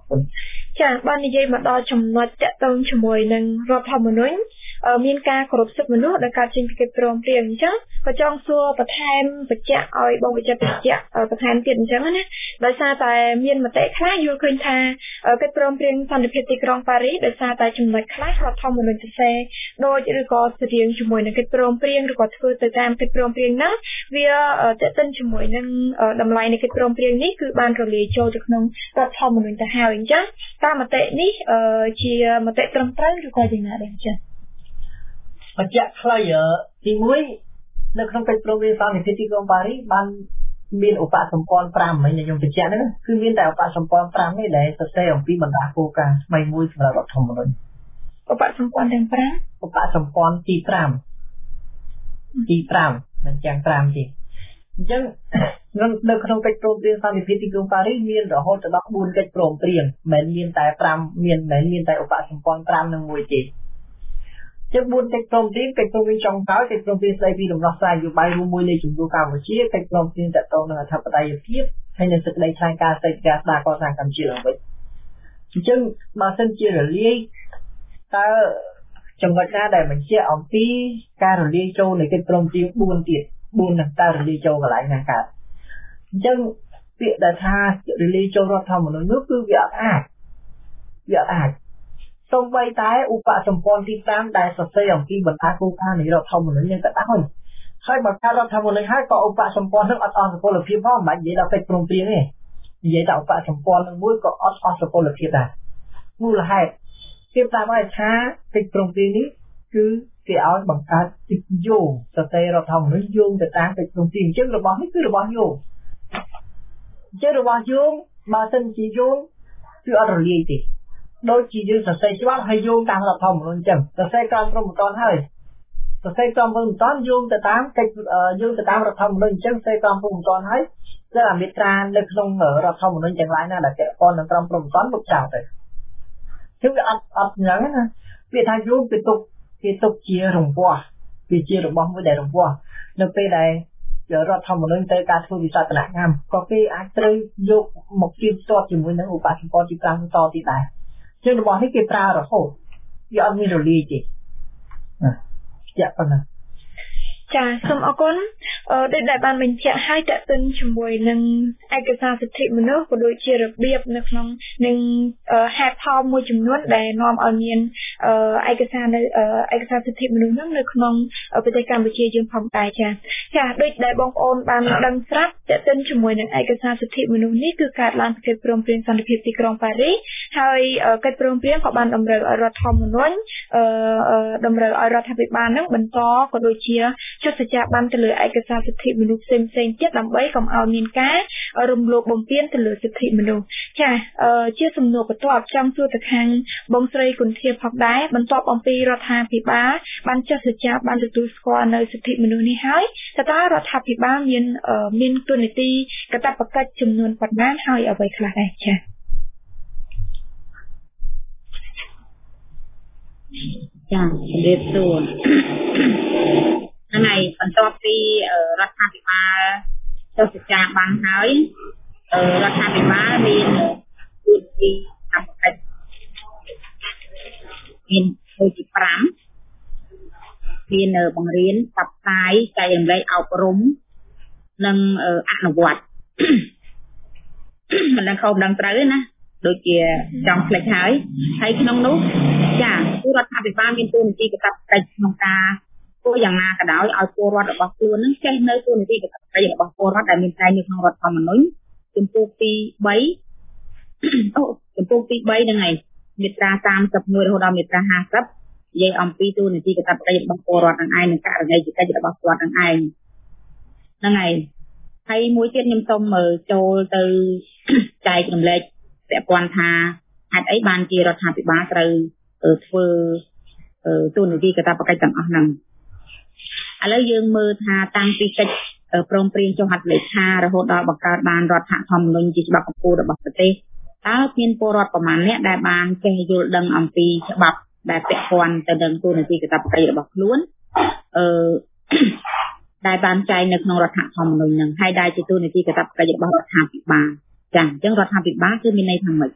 គុណចាបាននិយាយមកដល់ចំណុចតាក់ទងជាមួយនឹងរដ្ឋធម្មនុញ្ញមានការគោរពសិទ្ធិមនុស្សដែលកើតចេញពីកិច្ចព្រមព្រៀងអញ្ចឹងក៏ចង់សួរបន្ថែមបញ្ជាក់ឲ្យបងវិចិត្របញ្ជាក់បន្ថែមទៀតអញ្ចឹងណាដោយសារតែមានមតិខ្លះយល់ឃើញថាកិច្ចព្រមព្រៀងសន្តិភាពទីក្រុងប៉ារីសដោយសារតែចំណុចខ្លះរដ្ឋធម្មនុញ្ញសរសេរដូចឬក៏ស្រៀងជាមួយនឹងកិច្ចព្រមព្រៀងឬក៏ធ្វើទៅតាមកិច្ចព្រមព្រៀងហ្នឹងវាតាក់ទិនជាមួយនឹងតម្លៃនៃកិច្ចព្រមព្រៀងនេះគឺបានរលាយចូលទៅក្នុងរដ្ឋធម្មនុញ្ញទៅហើយអញ្ចឹងតាមមតិនេះជាមតិត្រឹមត្រូវឬក៏យ៉ាងណាដែរអញ្ចឹងបញ្ជាក់ខ្លីទីមួយនៅក្នុងកិច្ចព្រមព្រៀងសន្តិភាពទីក្រុងប៉ារីសបានមានឧបសម្ព័ន្ធfiveហ្នឹងខ្ញុំបញ្ជាក់ហ្នឹងគឺមានតែឧបសម្ព័ន្ធfiveនេះដែលសរសេរអំពីបណ្ដាគោលការណ៍ថ្មីមួយសម្រាប់រដ្ឋធម្មនុញ្ញឧបសម្ព័ន្ធទាំងfive ឧបសម្ព័ន្ធទីfiveទីfiveមិនចាំfiveទេអញ្ចឹងនៅក្នុងកិច្ចព្រមព្រៀងសន្តិភាពទីក្រុងប៉ារីសមានរហូតដល់fourកិច្ចព្រមព្រៀងមិនមានតែfiveមានមិនមានតែឧបសម្ព័ន្ធfiveនឹងមួយទេជាfourកិច្ចព្រមព្រៀងកិច្ចព្រមព្រៀងចុងក្រោយកិច្ចព្រមព្រៀងស្តីពីដំណោះស្រាយនយោបាយរួមមួយនៃចំនួនកម្ពុជាកិច្ចព្រមព្រៀងទាក់ទងនឹងអធិបតេយ្យភាពហើយនិងសេចក្តីថ្លែងការណ៍ស្តីពីការស្ដារកសាងកម្ពុជាឡើងវិញអញ្ចឹងបើសិនជារលាយតើចំណុចណាដែលបញ្ជាក់អំពីការរលាយចូលនៃកិច្ចព្រមព្រៀងfourទៀតfourនឹងតើរលាយចូលកន្លែងណាកើតអញ្ចឹងពាក្យដែលថារលាយចូលរដ្ឋធម្មនុញ្ញនោះគឺវាអត់អាចវាអត់អាចសូម្បីតែឧបសម្ព័ន្ធទីfiveដែលសរសេរអំពីបណ្ដាគោលការណ៍នៃរដ្ឋធម្មនុញ្ញនឹងក៏ដោយហើយបើការរដ្ឋធម្មនុញ្ញហើយក៏ឧបសម្ព័ន្ធនឹងអត់អស់សុពលភាពផងមិននិយាយដល់កិច្ចព្រមព្រៀងទេនិយាយតែឧបសម្ព័ន្ធនឹងមួយក៏អត់អស់សុពលភាពដែរមូលហេតុគេតាមឲ្យថាកិច្ចព្រមព្រៀងនេះគឺគេឲ្យបង្កើតទីយោងសរសេររដ្ឋធម្មនុញ្ញយោងទៅតាមកិច្ចព្រមព្រៀងអញ្ចឹងរបស់នេះគឺរបស់យោងអញ្ចឹងរបស់យោងបើសិនជាយោងគឺអត់រលាយទេដូចជាយើងសរសេរច្បាប់ហើយយោងតាមរដ្ឋធម្មនុញ្ញអញ្ចឹងសរសេរក្រមព្រំប្រទានហើយសរសេរក្រមព្រំប្រទានយោងទៅតាមកិច្ចយោងទៅតាមរដ្ឋធម្មនុញ្ញអញ្ចឹងសរសេរក្រមព្រំប្រទានហើយគឺអាមេត្រានៅក្នុងរដ្ឋធម្មនុញ្ញទាំងឡាយណាដែលពាក់ព័ន្ធនឹងក្រមព្រំប្រទានមកចោលទៅគឺវាអត់អត់អញ្ចឹងណាវាថាយោងទៅទុកគេទុកជារង្វាស់វាជារបស់មួយដែលរង្វាស់នៅពេលដែលរដ្ឋធម្មនុញ្ញទៅការធ្វើវិសោធនកម្មក៏គេអាចត្រូវយកមកជៀបផ្ទាត់ជាមួយនឹងឧបសម្ព័ន្ធទីfiveតទៀតដែរជារបស់នេះគេប្រើរហូតវាអត់មានរលាយទេចាក់ប៉ុណ្ណាចាសូមអរគុណដូចដែលបានបញ្ជាក់ឲ្យតេតិនជាមួយនឹងឯកសារសិទ្ធិមនុស្សក៏ដូចជារបៀបនៅក្នុងនឹងហេតុផលមួយចំនួនដែលនាំឲ្យមានឯកសារនៅឯកសារសិទ្ធិមនុស្សនោះនៅក្នុងប្រទេសកម្ពុជាយើងផងដែរចាចាដូចដែលបងប្អូនបានដឹងស្រាប់តេតិនជាមួយនឹងឯកសារសិទ្ធិមនុស្សនេះគឺកើតឡើងពីកិច្ចព្រមព្រៀងសន្តិភាពទីក្រុងប៉ារីសហើយកិច្ចព្រមព្រៀងក៏បានតម្រូវឲ្យរដ្ឋធម្មនុញ្ញតម្រូវឲ្យរដ្ឋាភិបាលនឹងបន្តក៏ដូចជាចុះសច្ចាប័នទៅលើឯកសារសិទ្ធិមនុស្សផ្សេងៗទៀតដើម្បីកុំឲ្យមានការរំលោភបំពានទៅលើសិទ្ធិមនុស្សចាជាសំណួរបន្ទាប់ចង់សួរទៅខាងបងស្រីគុណធាផងដែរបន្ទាប់អំពីរដ្ឋាភិបាលបានចុះសច្ចាប័នទទួលស្គាល់នៅសិទ្ធិមនុស្សនេះហើយតើតើរដ្ឋាភិបាលមានមានទូនាទីកាតព្វកិច្ចចំនួនប៉ុន្មានហើយអ្វីខ្លះដែរចា៎ចា៎ជំរាបសួរថ្ងៃបន្ទាប់ពីរដ្ឋាភិបាលចុះសច្ចាប័នហើយរដ្ឋាភិបាលមានទូនាទីកាតព្វកិច្ចមានដូចជាfiveមានបង្រៀនផ្សព្វផ្សាយចែករំលែកអប់រំនិងអនុវត្តមិនដឹងខុសមិនដឹងត្រូវទេណាដូចជាចង់ផ្លេចហើយហើយក្នុងនោះចាគឺរដ្ឋាភិបាលមានទូនាទីកាតព្វកិច្ចក្នុងការធ្វើយ៉ាងណាក៏ដោយឲ្យពលរដ្ឋរបស់ខ្លួននឹងចេះនៅទូនាទីកាតព្វកិច្ចរបស់ពលរដ្ឋដែលមានចែងនៅក្នុងរដ្ឋធម្មនុញ្ញជំពូកទីthreeអូជំពូកទីthreeហ្នឹងហើយមាត្រាthirty-oneរហូតដល់មាត្រាfiftyនិយាយអំពីទូនាទីកាតព្វកិច្ចរបស់ពលរដ្ឋនឹងឯងនិងករណីជាកិច្ចរបស់គាត់នឹងឯងហ្នឹងហើយហើយមួយទៀតខ្ញុំសូមមើលចូលទៅចែករំលែកពាក់ព័ន្ធថាហេតុអីបានជារដ្ឋាភិបាលត្រូវធ្វើទូនាទីកាតព្វកិច្ចទាំងអស់ហ្នឹងឥឡូវយើងមើលថាតាំងពីកិច្ចព្រមព្រៀងចុះហត្ថលេខារហូតដល់បង្កើតបានរដ្ឋធម្មនុញ្ញជាច្បាប់កម្ពុជារបស់ប្រទេសតើមានពលរដ្ឋប្រមាណអ្នកដែលបានចេះយល់ដឹងអំពីច្បាប់ដែលពាក់ព័ន្ធទៅនឹងទូនាទីកាតព្វកិច្ចរបស់ខ្លួនអឺដែលបានចែងនៅក្នុងរដ្ឋធម្មនុញ្ញនឹងហើយដែលជាទូនាទីកាតព្វកិច្ចរបស់រដ្ឋាភិបាលចា៎អញ្ចឹងរដ្ឋាភិបាលគឺមានន័យថាម៉េច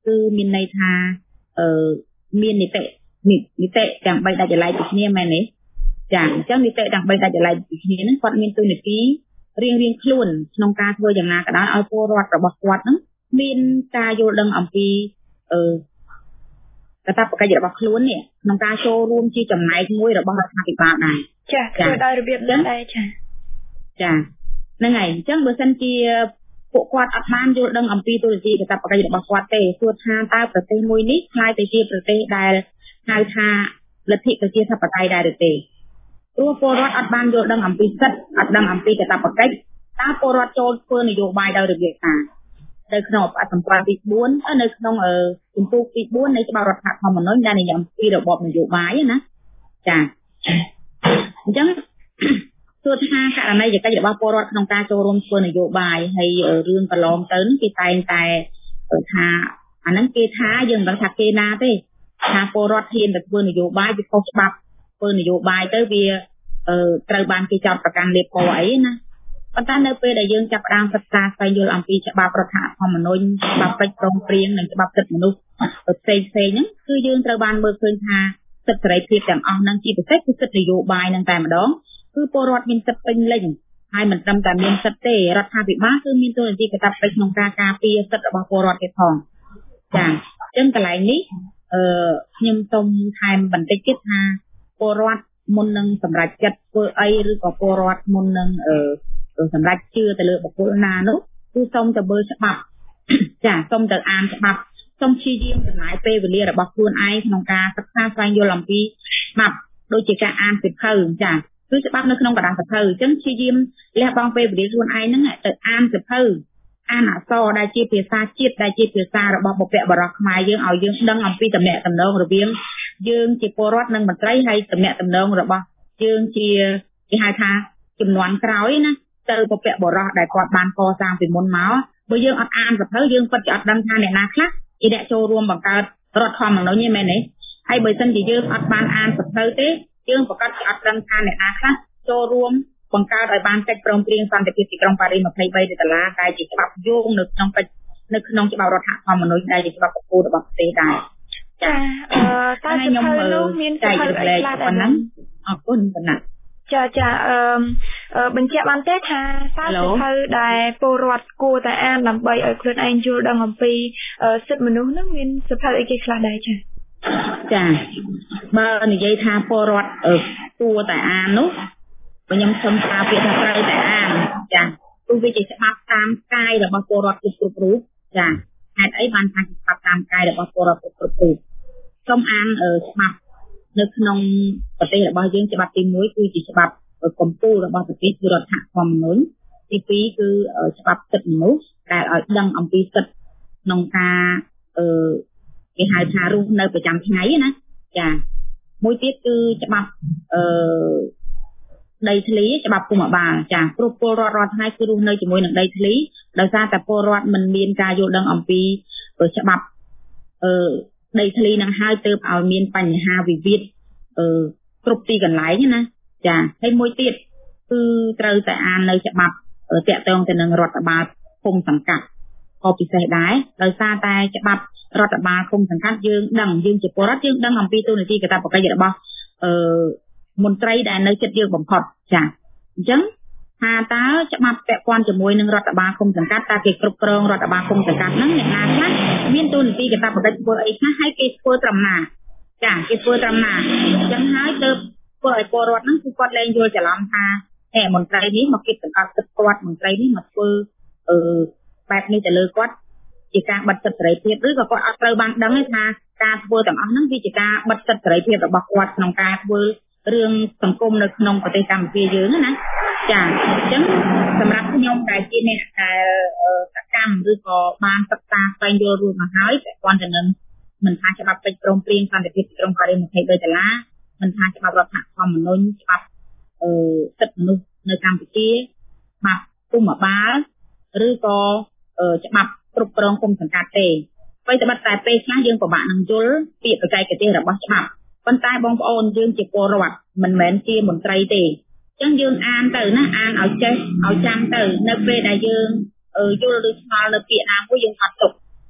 គឺមានន័យថាអឺមាននីតិនីតិទាំងបីដាច់ចលែកពីគ្នាមែនទេចាអញ្ចឹងនីតិទាំងបីដាច់ចលែកពីគ្នាហ្នឹងគាត់មានទូនាទីរៀងរៀងខ្លួនក្នុងការធ្វើយ៉ាងណាក៏ដោយឲ្យពលរដ្ឋរបស់គាត់ហ្នឹងមានការយល់ដឹងអំពីអឺកតាបកិច្ចរបស់ខ្លួននេះក្នុងការចូលរួមជាចំណែកមួយរបស់រដ្ឋាភិបាលដែរចាធ្វើដោយរបៀបហ្នឹងដែរចាចាហ្នឹងហើយអញ្ចឹងបើសិនជាពួកគាត់អត់បានយល់ដឹងអំពីទូនាទីកតាបកិច្ចរបស់គាត់ទេសួរថាតើប្រទេសមួយនេះខ្លាយទៅជាប្រទេសដែលហៅថាលទ្ធិប្រជាធិបតេយ្យដែរឬទេព្រោះពលរដ្ឋអត់បានយល់ដឹងអំពីសិទ្ធិអត់ដឹងអំពីកតាបកិច្ចតើពលរដ្ឋចូលធ្វើនយោបាយដោយរបៀបណានៅក្នុងអត្ថសម្ព័ន្ធទីបួននៅក្នុងជំពូកទីបួននៃច្បាប់រដ្ឋធម្មនុញ្ញដែលនិយាយអំពីរបបនយោបាយណាចាអញ្ចឹងទោះថាករណីយកិច្ចរបស់ពលរដ្ឋក្នុងការចូលរួមធ្វើនយោបាយហើយរឿងកន្លងទៅនេះគេតែងតែថាអាហ្នឹងគេថាយើងមិនដឹងថាគេណាទេថាពលរដ្ឋហ៊ានទៅធ្វើនយោបាយវាខុសច្បាប់ធ្វើនយោបាយទៅវាត្រូវបានគេចោទប្រកាន់លេបពណ៌អីណាប៉ុន្តែនៅពេលដែលយើងចាប់ផ្ដើមសិក្សាស្វែងយល់អំពីច្បាប់រដ្ឋធម្មនុញ្ញច្បាប់ពេជ្រព្រមព្រៀងនិងច្បាប់សិទ្ធិមនុស្សផ្សេងផ្សេងហ្នឹងគឺយើងត្រូវបានមើលឃើញថាសិទ្ធិសេរីភាពទាំងអស់ហ្នឹងជាពិសេសគឺសិទ្ធិនយោបាយហ្នឹងតែម្ដងគឺពលរដ្ឋមានសិទ្ធិពេញលេញហើយមិនត្រឹមតែមានសិទ្ធិទេរដ្ឋាភិបាលគឺមានតួនាទីកាតព្វកិច្ចក្នុងការការពារសិទ្ធិរបស់ពលរដ្ឋទៀតផងចាអញ្ចឹងកន្លែងនេះអឺខ្ញុំសូមថែមបន្តិចទៀតថាពលរដ្ឋមុននឹងសម្រេចចិត្តធ្វើអីឬក៏ពលរដ្ឋមុននឹងអឺសម្រាប់ជឿទៅលើបុគ្គលណានោះគឺសូមទៅមើលច្បាប់ចាសូមទៅអានច្បាប់សូមព្យាយាមចំណាយពេលវេលារបស់ខ្លួនឯងក្នុងការសិក្សាស្វែងយល់អំពីច្បាប់ដូចជាការអានសៀវភៅចាគឺច្បាប់នៅក្នុងកណ្ដាលសៀវភៅអញ្ចឹងព្យាយាមលះបង់ពេលវេលាខ្លួនឯងហ្នឹងទៅអានសៀវភៅអានអក្សរដែលជាភាសាជាតិដែលជាភាសារបស់បុព្វបុរសខ្មែរយើងឲ្យយើងដឹងអំពីតំណែងតំណងរវាងយើងជាពលរដ្ឋនិងមន្ត្រីហើយតំណែងតំណងរបស់យើងជាគេហៅថាចំនួនក្រោយណាទៅបុព្វបុរសដែលគាត់បានកសាងពីមុនមកបើយើងអត់អានសៀវភៅយើងពិតជាអត់ដឹងថាអ្នកណាខ្លះជាអ្នកចូលរួមបង្កើតរដ្ឋធម្មនុញ្ញទេមែនទេហើយបើមិនជាយើងអត់បានអានសៀវភៅទេយើងប្រកាសជាអត់ដឹងថាអ្នកណាខ្លះចូលរួមបង្កើតឲ្យបានកិច្ចព្រមព្រៀងសន្តិភាពទីក្រុងប៉ារីសยี่สิบสามដុល្លារដែលជាច្បាប់យោងនៅក្នុងនៅក្នុងច្បាប់រដ្ឋធម្មនុញ្ញដែលជាច្បាប់ប្រពៃរបស់ប្រទេសដែរចាអឺតើសៀវភៅនោះមានសៀវភៅអីខ្លះដែរហ្នឹងអរគុណបណ្ណាចាចាអឺបញ្ជាក់បានទេថាតើសៀវភៅដែលពលរដ្ឋគួរតែអានដើម្បីឲ្យខ្លួនឯងយល់ដឹងអំពីសិទ្ធិមនុស្សនោះមានសៀវភៅអីគេខ្លះដែរចាចាបើនិយាយថាពលរដ្ឋគួរតែអាននោះខ្ញុំសូមប្រើពាក្យថាត្រូវតែអានចាព្រោះវាជាច្បាប់តាមកាយរបស់ពលរដ្ឋគ្រប់គ្រប់រូបចាហេតុអីបានថាច្បាប់តាមកាយរបស់ពលរដ្ឋគ្រប់គ្រប់រូបសូមអានច្បាប់នៅក្នុងប្រទេសរបស់យើងច្បាប់ទីមួយគឺជាច្បាប់កម្ពុជារបស់ប្រទេសគឺរដ្ឋធម្មនុញ្ញទីពីរគឺច្បាប់សិទ្ធិមនុស្សដែលឲ្យដឹងអំពីសិទ្ធិក្នុងការអឺគេហៅថារស់នៅប្រចាំថ្ងៃណាចាមួយទៀតគឺច្បាប់អឺដីធ្លីច្បាប់ភូមិបាលចាគ្រប់ពលរដ្ឋរាល់ថ្ងៃគឺរស់នៅជាមួយនឹងដីធ្លីដោយសារតែពលរដ្ឋមិនមានការយល់ដឹងអំពីច្បាប់អឺដីធ្លីនឹងហើយទើបឲ្យមានបញ្ហាវិវាទអឺគ្រប់ទីកន្លែងណាចាហើយមួយទៀតគឺត្រូវតែអាននៅច្បាប់តាក់ទងទៅនឹងរដ្ឋបាលភូមិសង្កាត់ក៏ពិសេសដែរដោយសារតែច្បាប់រដ្ឋបាលភូមិសង្កាត់យើងដឹងយើងជាពលរដ្ឋយើងដឹងអំពីទូនាទីកាតព្វកិច្ចរបស់អឺមន្ត្រីដែលនៅចិត្តយើងបំផុតចាអញ្ចឹងថាតើច្បាប់ពាក់ព័ន្ធជាមួយនឹងរដ្ឋបាលឃុំសង្កាត់តើគេគ្រប់គ្រងរដ្ឋបាលឃុំសង្កាត់ហ្នឹងអ្នកណាខ្លះមានទូនាទីកាតព្វកិច្ចធ្វើអីខ្លះហើយគេធ្វើត្រឹមណាចាគេធ្វើត្រឹមណាអញ្ចឹងហើយទៅធ្វើឲ្យពលរដ្ឋហ្នឹងគឺគាត់លែងយល់ច្រឡំថាហេមន្ត្រីនេះមកគិតទាំងអត់ទឹកគាត់មន្ត្រីនេះមកធ្វើអឺបែបនេះទៅលើគាត់ជាការបិទសិទ្ធិសេរីភាពឬក៏គាត់អត់ត្រូវបានដឹងទេថាការធ្វើទាំងអស់ហ្នឹងវាជាការបិទសិទ្ធិសេរីភាពរបស់គាត់ក្នុងការធ្វើរឿងសង្គមនៅក្នុងប្រទេសកម្ពុជាយើងណាចាអញ្ចឹងសម្រាប់ខ្ញុំដែលជាអ្នកដែលសកម្មឬក៏បានសិក្សាស្វែងយល់រួមមកហើយពាក់ព័ន្ធទៅនឹងមិនថាច្បាប់ពេជ្រព្រមព្រៀងសន្តិភាពទីក្រុងប៉ារីសยี่สิบสามដុល្លារមិនថាច្បាប់រដ្ឋធម្មនុញ្ញច្បាប់អឺសិទ្ធិមនុស្សនៅកម្ពុជាច្បាប់ភូមិបាលឬក៏ច្បាប់គ្រប់គ្រងគុំសង្កាត់ទេអ្វីត្បិតតែពេលខ្លះយើងពិបាកនឹងយល់ពាក្យបច្ចេកទេសរបស់ច្បាប់ប៉ុន្តែបងប្អូនយើងជាពលរដ្ឋមិនមែនជាមន្ត្រីទេអញ្ចឹងយើងអានទៅណាអានឲ្យចេះឲ្យចាំទៅនៅពេលដែលយើងយល់ឬឆ្ងល់នៅពាក្យណាមួយយើងអត់ទុកហ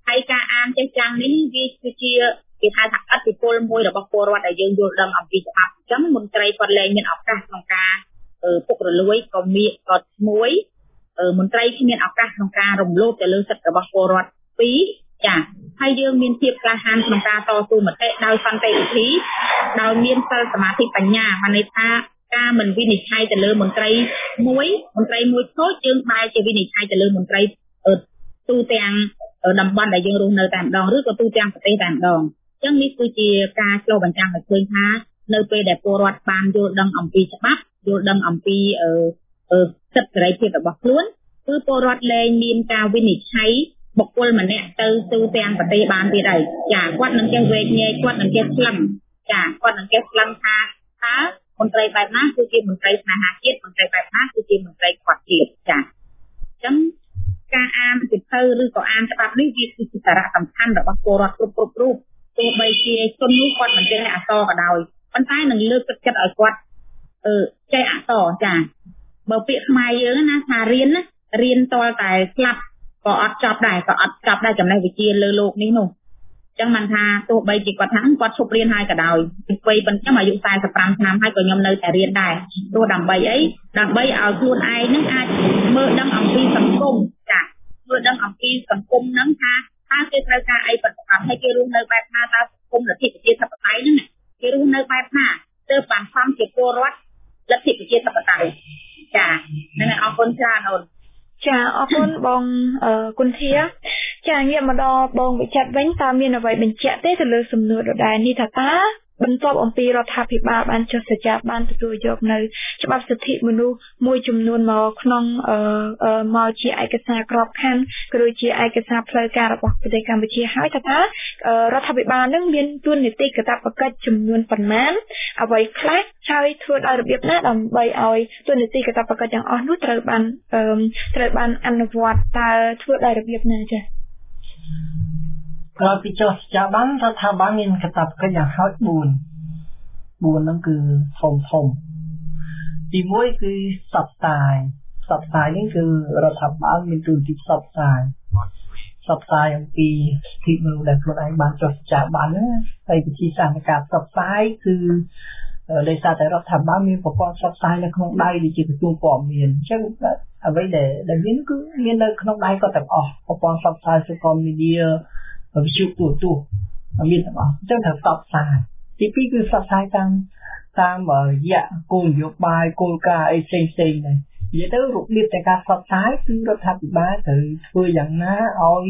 ហើយការអានចេះចាំងនេះវាគឺជាគេថាថាអតិពលមួយរបស់ពលរដ្ឋដែលយើងយល់ដឹងអំពីច្បាប់អញ្ចឹងមន្ត្រីគាត់លែងមានឱកាសក្នុងការពុករលួយក៏មានក៏មួយមន្ត្រីគ្មានឱកាសក្នុងការរំលោភទៅលើសិទ្ធិរបស់ពលរដ្ឋពីរចាហើយយើងមានភាពក្លាហានក្នុងការតស៊ូមតិដោយសន្តិវិធីដោយមានសិលសមាធិបញ្ញាបានន័យថាការមិនវិនិច្ឆ័យទៅលើមន្ត្រីមួយមន្ត្រីមួយខូចយើងបែរជាវិនិច្ឆ័យទៅលើមន្ត្រីទូទាំងតំបន់ដែលយើងរស់នៅតែម្ដងឬក៏ទូទាំងប្រទេសតែម្ដងអញ្ចឹងនេះគឺជាការឆ្លុះបញ្ចាំងឲ្យឃើញថានៅពេលដែលពលរដ្ឋបានយល់ដឹងអំពីច្បាប់យល់ដឹងអំពីសិទ្ធិសេរីភាពរបស់ខ្លួនគឺពលរដ្ឋលែងមានការវិនិច្ឆ័យបុគ្គលម្នាក់ទៅទូទាំងប្រទេសបានទៀតហើយចាគាត់នឹងចេះវែកញែកគាត់នឹងចេះស្លឹងចាគាត់នឹងចេះស្លឹងថាតើមន្ត្រីបែបណាគឺជាមន្ត្រីស្នេហាជាតិមន្ត្រីបែបណាគឺជាមន្ត្រីខ្វាត់ជាតិចាអញ្ចឹងការអានសិភៅឬក៏អានច្បាប់នេះវាគឺជាសារៈសំខាន់របស់ពលរដ្ឋគ្រប់គ្រប់រូបទោះបីជាជននោះគាត់មិនចេះអក្សរក៏ដោយប៉ុន្តែនឹងលើកទឹកចិត្តឲ្យគាត់អឺចេះអក្សរចាបើពាក្យខ្មែរយើងណាថារៀនណារៀនតលតែស្លាប់ក៏អត់ចប់ដែរក៏អត់ចប់ដែរចំណេះវិជ្ជាលើโลกនេះនោះអញ្ចឹងមិនថាទោះបីជាគាត់ថាគាត់ឈប់រៀនហើយក៏ដោយពីពេលប៉ុន្តែអាយុสี่สิบห้าឆ្នាំហើយក៏ខ្ញុំនៅតែរៀនដែរព្រោះដើម្បីអីដើម្បីឲ្យខ្លួនឯងនឹងអាចមើលដឹងអំពីសង្គមចាមើលដឹងអំពីសង្គមហ្នឹងថាតើគេត្រូវការអីប្រតិបត្តិឲ្យគេរស់នៅបែបណាតើសង្គមលទ្ធិប្រជាធិបតេយ្យហ្នឹងគេរស់នៅបែបណាទើបបានសំជាពលរដ្ឋលទ្ធិប្រជាធិបតេយ្យចាហ្នឹងហើយអរគុណច្រើនអូនចាអរគុណបងគុណធាចាងាកមកដល់បងវិចិត្រវិញតើមានអ្វីបញ្ជាក់ទេទៅលើសំណួរដដែលនេះថាតើបន្ទាប់អំពីរដ្ឋាភិបាលបានចុះសច្ចាបានទទួលយកនៅច្បាប់សិទ្ធិមនុស្សមួយចំនួនមកក្នុងមកជាឯកសារក្របខ័ណ្ឌក៏ដូចជាឯកសារផ្លូវការរបស់ប្រទេសកម្ពុជាហើយថាតើរដ្ឋាភិបាលនឹងមានទួនាទីកាតព្វកិច្ចចំនួនប៉ុន្មានអ្វីខ្លះហើយធ្វើដោយរបៀបណាដើម្បីឲ្យទួនាទីកាតព្វកិច្ចទាំងអស់នោះត្រូវបានត្រូវបានអនុវត្តតើធ្វើដោយរបៀបណាចា៎ក្រោយពីចុះសច្ចាប័នរដ្ឋាភិបាលមានកាតព្វកិច្ចយ៉ាងហោចbốn bốnហ្នឹងគឺធំធំទីមួយគឺផ្សព្វផ្សាយផ្សព្វផ្សាយនេះគឺរដ្ឋាភិបាលមានទូរទស្សន៍ផ្សព្វផ្សាយផ្សព្វផ្សាយអំពីសិទ្ធិមនុស្សដែលខ្លួនឯងបានចុះសច្ចាប័នហ្នឹងហើយវិធីសាស្ត្រនៃការផ្សព្វផ្សាយគឺដោយសារតែរដ្ឋាភិបាលមានប្រព័ន្ធផ្សព្វផ្សាយនៅក្នុងដៃដូចជាក្រសួងព័ត៌មានអញ្ចឹងអ្វីដែលដែលមានគឺមាននៅក្នុងដៃក៏ទាំងអស់ប្រព័ន្ធផ្សព្វផ្សាយ social media វិទ្យុទូរទស្សន៍មានទាំងអស់អញ្ចឹងត្រូវផ្សព្វផ្សាយទីពីរគឺផ្សព្វផ្សាយតាមតាមរយៈគោលនយោបាយគោលការណ៍អីផ្សេងផ្សេងដែរនិយាយទៅរបៀបនៃការផ្សព្វផ្សាយគឺរដ្ឋាភិបាលត្រូវធ្វើយ៉ាងណាឲ្យ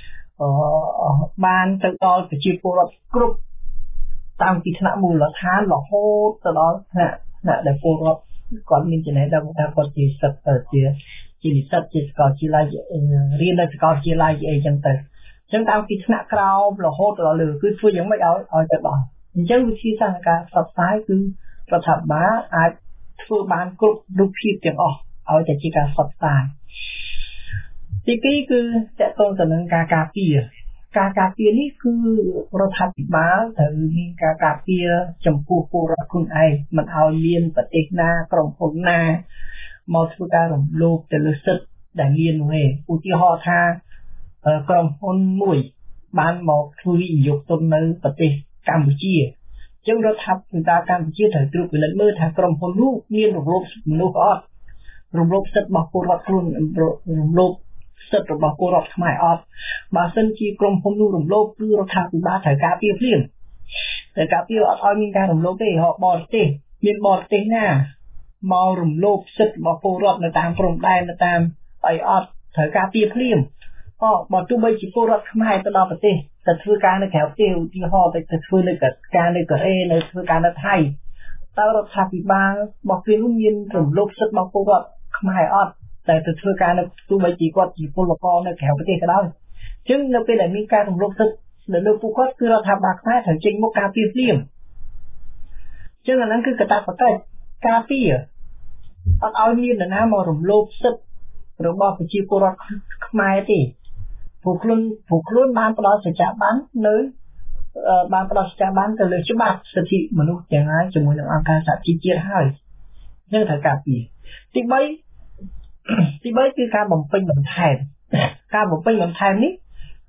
បានទៅដល់ប្រជាពលរដ្ឋគ្រប់តាំងពីថ្នាក់មូលដ្ឋានរហូតទៅដល់ថ្នាក់ថ្នាក់ដែលពលរដ្ឋគាត់មានចំណេះដឹងថាគាត់ជាសិស្សជាជានិស្សិតជាសាកលវិទ្យាល័យរៀននៅសាកលវិទ្យាល័យអីចឹងទៅអញ្ចឹងតាំងពីថ្នាក់ក្រោមរហូតដល់លើគឺធ្វើយ៉ាងម៉េចឲ្យឲ្យទៅដល់អញ្ចឹងវិធីសាស្ត្រនៃការផ្សព្វផ្សាយគឺរដ្ឋាភិបាលអាចធ្វើបានគ្រប់រូបភាពទាំងអស់ឲ្យតែជាការផ្សព្វផ្សាយទីពីរគឺតកតងទៅនឹងការការពារការការពារនេះគឺរដ្ឋាភិបាលត្រូវមានការការពារចំពោះពលរដ្ឋខ្លួនឯងមិនឲ្យមានប្រទេសណាក្រុមហ៊ុនណាមកធ្វើការរំលោភទៅលើសិទ្ធិដែលមាននោះឯងឧទាហរណ៍ថាក្រុមហ៊ុនមួយបានមកធ្វើវិនិយោគទុននៅប្រទេសកម្ពុជាអញ្ចឹងរដ្ឋាភិបាលកម្ពុជាត្រូវត្រួតពិនិត្យមើលថាក្រុមហ៊ុននោះមានរំលោភមនុស្សអត់រំលោភសិទ្ធិរបស់ពលរដ្ឋខ្លួនរំលោភសិទ្ធិរបស់ពលរដ្ឋខ្មែរអត់បើសិនជាក្រុមហ៊ុននោះរំលោភគឺរដ្ឋាភិបាលត្រូវការពារភ្លាមត្រូវការពារអត់ឲ្យមានការរំលោភទេហៅបរទេសមានបរទេសណាមករំលោភសិទ្ធិរបស់ពលរដ្ឋនៅតាមព្រំដែននៅតាមអីអត់ត្រូវការពារភ្លាមក៏បើទោះបីជាពលរដ្ឋខ្មែរទៅដល់ប្រទេសទៅធ្វើការនៅក្រៅប្រទេសឧទាហរណ៍ទៅធ្វើនៅការនៅកូរ៉េនៅធ្វើការនៅថៃតើរដ្ឋាភិបាលរបស់គេនោះមានរំលោភសិទ្ធិរបស់ពលរដ្ឋខ្មែរអត់តែទៅធ្វើការនៅទោះបីជាគាត់ជាពលករនៅក្រៅប្រទេសក៏ដោយអញ្ចឹងនៅពេលដែលមានការរំលោភសិទ្ធិនៅលើពួកគាត់គឺរដ្ឋាភិបាលខ្មែរត្រូវចេញមុខការពារភ្លាមអញ្ចឹងអាហ្នឹងគឺកាតព្វកិច្ចការពារអត់ឲ្យមាននរណាមករំលោភសិទ្ធិរបស់ប្រជាពលរដ្ឋខ្មែរទេព្រោះខ្លួនព្រោះខ្លួនបានផ្ដល់សច្ចាប័ននៅបានផ្ដល់សច្ចាប័នទៅលើច្បាប់សិទ្ធិមនុស្សទាំងហើយជាមួយនឹងអង្គការសហជីវជាតិហើយអញ្ចឹងត្រូវការពារទីបីទីបីគឺការបំពេញបន្ថែមការបំពេញបន្ថែមនេះ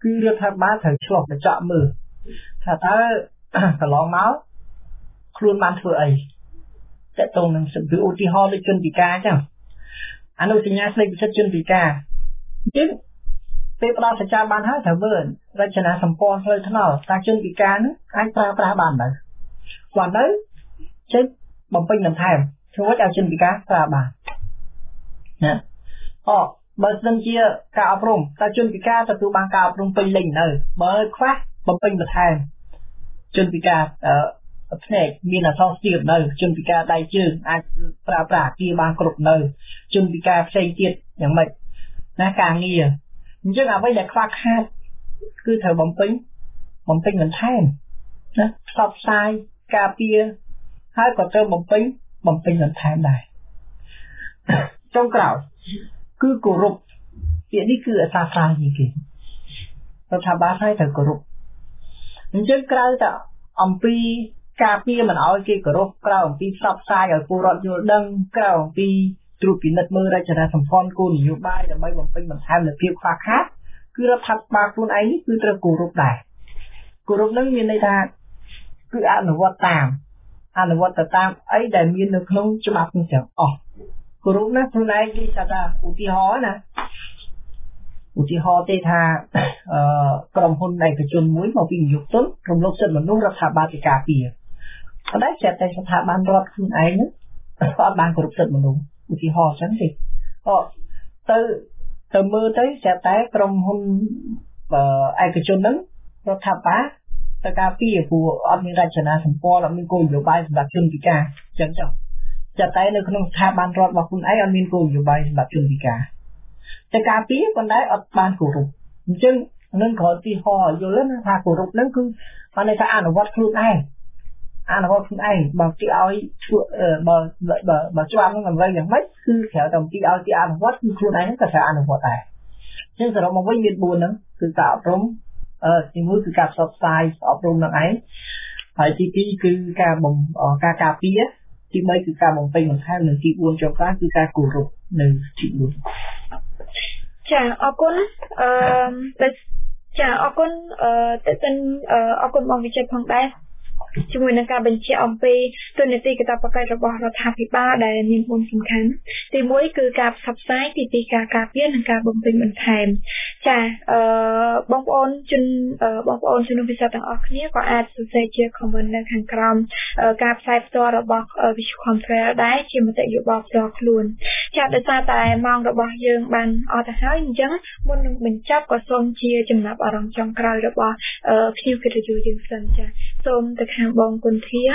គឺរដ្ឋាភិបាលត្រូវឆ្លុះបញ្ចាំងមើលថាតើកន្លងមកខ្លួនបានធ្វើអីតើតោងនឹងសិទ្ធិឧទាហរណ៍ដូចជនពិការអញ្ចឹងអនុសញ្ញាស្តីពីសិទ្ធិជនពិការអញ្ចឹងពេលផ្ដល់សច្ចាប័នហើយត្រូវមើលរចនាសម្ព័ន្ធផ្លូវថ្នល់តើជនពិការនឹងអាចប្រើប្រាស់បានដែរគាត់ទៅចេះបំពេញបន្ថែមធ្វើឲ្យជនពិការប្រើបានណាអូបើស្នឹងជាការអប់រំតើជនពិការទទួលបានការអប់រំពេញលេញនៅបើខ្វះបំពេញបន្ថែមជនពិការអឺផ្នែកមានអសរស្ទាបនៅជនពិការដៃជើងអាចប្រើប្រាស់អាគារបានគ្រប់នៅជនពិការផ្សេងទៀតយ៉ាងម៉េចណាការងារអញ្ចឹងអ្វីដែលខ្វះខាតគឺត្រូវបំពេញបំពេញបន្ថែមណាផ្សព្វផ្សាយការពារហើយក៏ត្រូវបំពេញបំពេញបន្ថែមដែរចុងក្រោយគឺគោរពពាក្យនេះគឺអសាស្រាយនេះគេរដ្ឋាភិបាលឲ្យត្រូវគោរពអញ្ចឹងក្រៅតែអំពីការពារមិនឲ្យគេគោរពក្រៅអំពីផ្សព្វផ្សាយឲ្យពលរដ្ឋយល់ដឹងក្រៅអំពីត្រួតពិនិត្យមើលរចនាសម្ព័ន្ធគោលនយោបាយដើម្បីបំពេញបន្ថែមនូវភាពខ្វះខាតគឺរដ្ឋាភិបាលខ្លួនឯងនេះគឺត្រូវគោរពដែរគោរពនឹងមានន័យថាគឺអនុវត្តតាមអនុវត្តទៅតាមអីដែលមាននៅក្នុងច្បាប់នេះទាំងអស់គោរពណាខ្លួនឯងគេថាឧទាហរណ៍ណាឧទាហរណ៍ទេថាអឺក្រុមហ៊ុនឯកជនមួយមកពីនយោបាយរំលោភសិទ្ធិមនុស្សរដ្ឋាភិបាលទីការពារប៉ុន្តែចេះតែស្ថាប័នរដ្ឋខ្លួនឯងហ្នឹងអត់បានគោរពសិទ្ធិមនុស្សឧទាហរណ៍ចឹងទេអូទៅទៅមើលទៅចេះតែក្រុមហ៊ុនឯកជនហ្នឹងរដ្ឋាភិបាលទៅការពារព្រោះអត់មានរចនាសម្ព័ន្ធអត់មានគោលនយោបាយសម្រាប់ជនពិការចឹងចុះចេះតែនៅក្នុងស្ថាប័នរដ្ឋរបស់ខ្លួនឯងអត់មានគោលនយោបាយសម្រាប់ជនពិការតែការពារប៉ុន្តែអត់បានគោរពអញ្ចឹងនឹងក៏ឧទាហរណ៍យល់ណាថាគោរពហ្នឹងគឺបានន័យថាអនុវត្តខ្លួនឯងអនុវត្តខ្លួនឯងបើគេឲ្យធ្វើបើបើបើច្បាប់ហ្នឹងតម្រូវយ៉ាងម៉េចគឺត្រូវតែពីឲ្យគេអនុវត្តគឺខ្លួនឯងហ្នឹងក៏ត្រូវអនុវត្តដែរអញ្ចឹងសរុបមកវិញមានបួនហ្នឹងគឺការអប់រំអឺទីមួយគឺការផ្សព្វផ្សាយអប់រំនឹងឯងហើយទីពីរគឺការបំការការពារទីបីគឺការបំពេញបន្ថែមនិងទីបួនចុងក្រោយគឺការគោរពនៅទីបួនចាអរគុណអឺចាអរគុណអឺតែសិនអរគុណបងវិជ័យផងដែរជាមួយនឹងការបញ្ជាក់អំពីទូនាទីកាតព្វកិច្ចរបស់រដ្ឋាភិបាលដែលមានបួនសំខាន់ទីមួយគឺការផ្សព្វផ្សាយទីពីរការការពារនិងការបំពេញបន្ថែមចាអឺបងប្អូនជនបងប្អូនជនពិសេសទាំងអស់គ្នាក៏អាចសរសេរជា comment នៅខាងក្រោមការផ្សាយផ្ទាល់របស់ Visual Conference ដែរជាមតិយោបល់ផ្ទាល់ខ្លួនចាដោយសារតែម៉ោងរបស់យើងបានអស់ទៅហើយអញ្ចឹងមុននឹងបញ្ចប់ក៏សូមជាចំណាប់អារម្មណ៍ចុងក្រោយរបស់ភ្ញៀវកិត្តិយសយើងសិនចាសូមទៅខាងបងគុនធា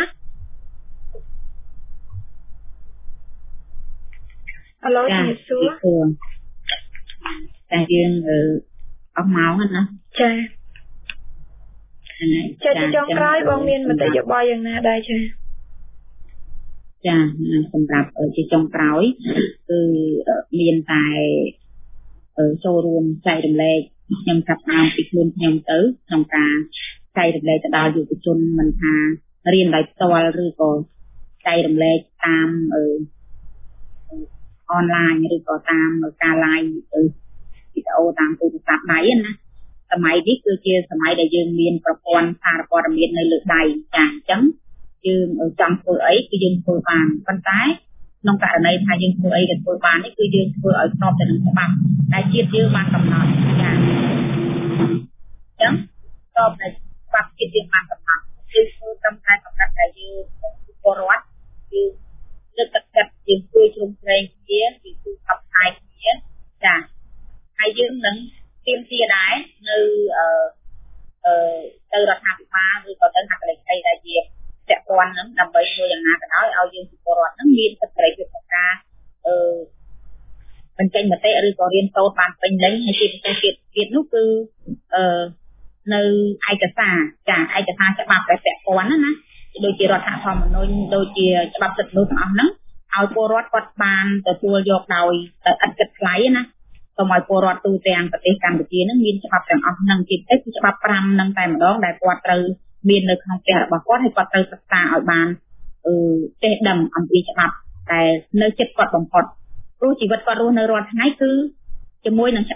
អាឡូជំរាបសួរតែយើងអស់ម៉ោងណាចាចាចុងក្រោយបងមានមតិយោបល់យ៉ាងណាដែរចាចាសម្រាប់ជាចុងក្រោយគឺមានតែចូលរួមចែករំលែកខ្ញុំចាប់តាមពីខ្លួនខ្ញុំទៅក្នុងការចែករំលែកទៅដល់យុវជនមិនថារៀនដោយផ្ទាល់ឬក៏ចែករំលែកតាមអនឡាញឬក៏តាមការ live វីដេអូតាមទូរស័ព្ទដៃណាសម័យនេះគឺជាសម័យដែលយើងមានប្រព័ន្ធសារព័ត៌មាននៅលើដៃចាអញ្ចឹងយើងចង់ធ្វើអីគឺយើងធ្វើបានប៉ុន្តែក្នុងករណីថាយើងធ្វើអីក៏ធ្វើបាននេះគឺយើងធ្វើឲ្យស្របទៅនឹងច្បាប់ដែលជាតិយើងបានកំណត់ចាអញ្ចឹងស្របនឹងច្បាប់ជាតិយើងបានកំណត់គឺធ្វើតាមការសម្រាប់តែយើងពលរដ្ឋយើងលើកទឹកចិត្តយើងជួយជ្រោមជ្រែងគ្នាយើងជួយផ្សព្វផ្សាយគ្នាចាហើយយើងនឹងទាមទារដែរនៅអឺអឺទៅរដ្ឋាភិបាលឬក៏ទៅហត្ថលេខីដែលជាពាក់ព័ន្ធហ្នឹងដើម្បីធ្វើយ៉ាងណាក៏ដោយឲ្យយើងពលរដ្ឋហ្នឹងមានសិទ្ធិសេរីភាពក្នុងការអឺបញ្ចេញមតិឬក៏រៀនសូត្របានពេញលេញហើយជាពិសេសទៀតទៀតនោះគឺអឺនៅឯកសារចាឯកសារច្បាប់ដែលពាក់ព័ន្ធណាដូចជារដ្ឋធម្មនុញ្ញដូចជាច្បាប់សិទ្ធិមនុស្សទាំងអស់ហ្នឹងឲ្យពលរដ្ឋគាត់បានទទួលយកដោយឥតគិតថ្លៃណាសូមឲ្យពលរដ្ឋទូទាំងប្រទេសកម្ពុជានឹងមានច្បាប់ទាំងអស់ហ្នឹងជាពិសេសគឺច្បាប់ប្រាំហ្នឹងតែម្ដងដែលគាត់ត្រូវមាននៅក្នុងផ្ទះរបស់គាត់ហើយគាត់ត្រូវសិក្សាឲ្យបានអឺចេះដឹងអំពីច្បាប់តែនៅចិត្តគាត់បំផុតព្រោះជីវិតគាត់រស់នៅរាល់ថ្ងៃគឺជាមួយនឹងច្បាប់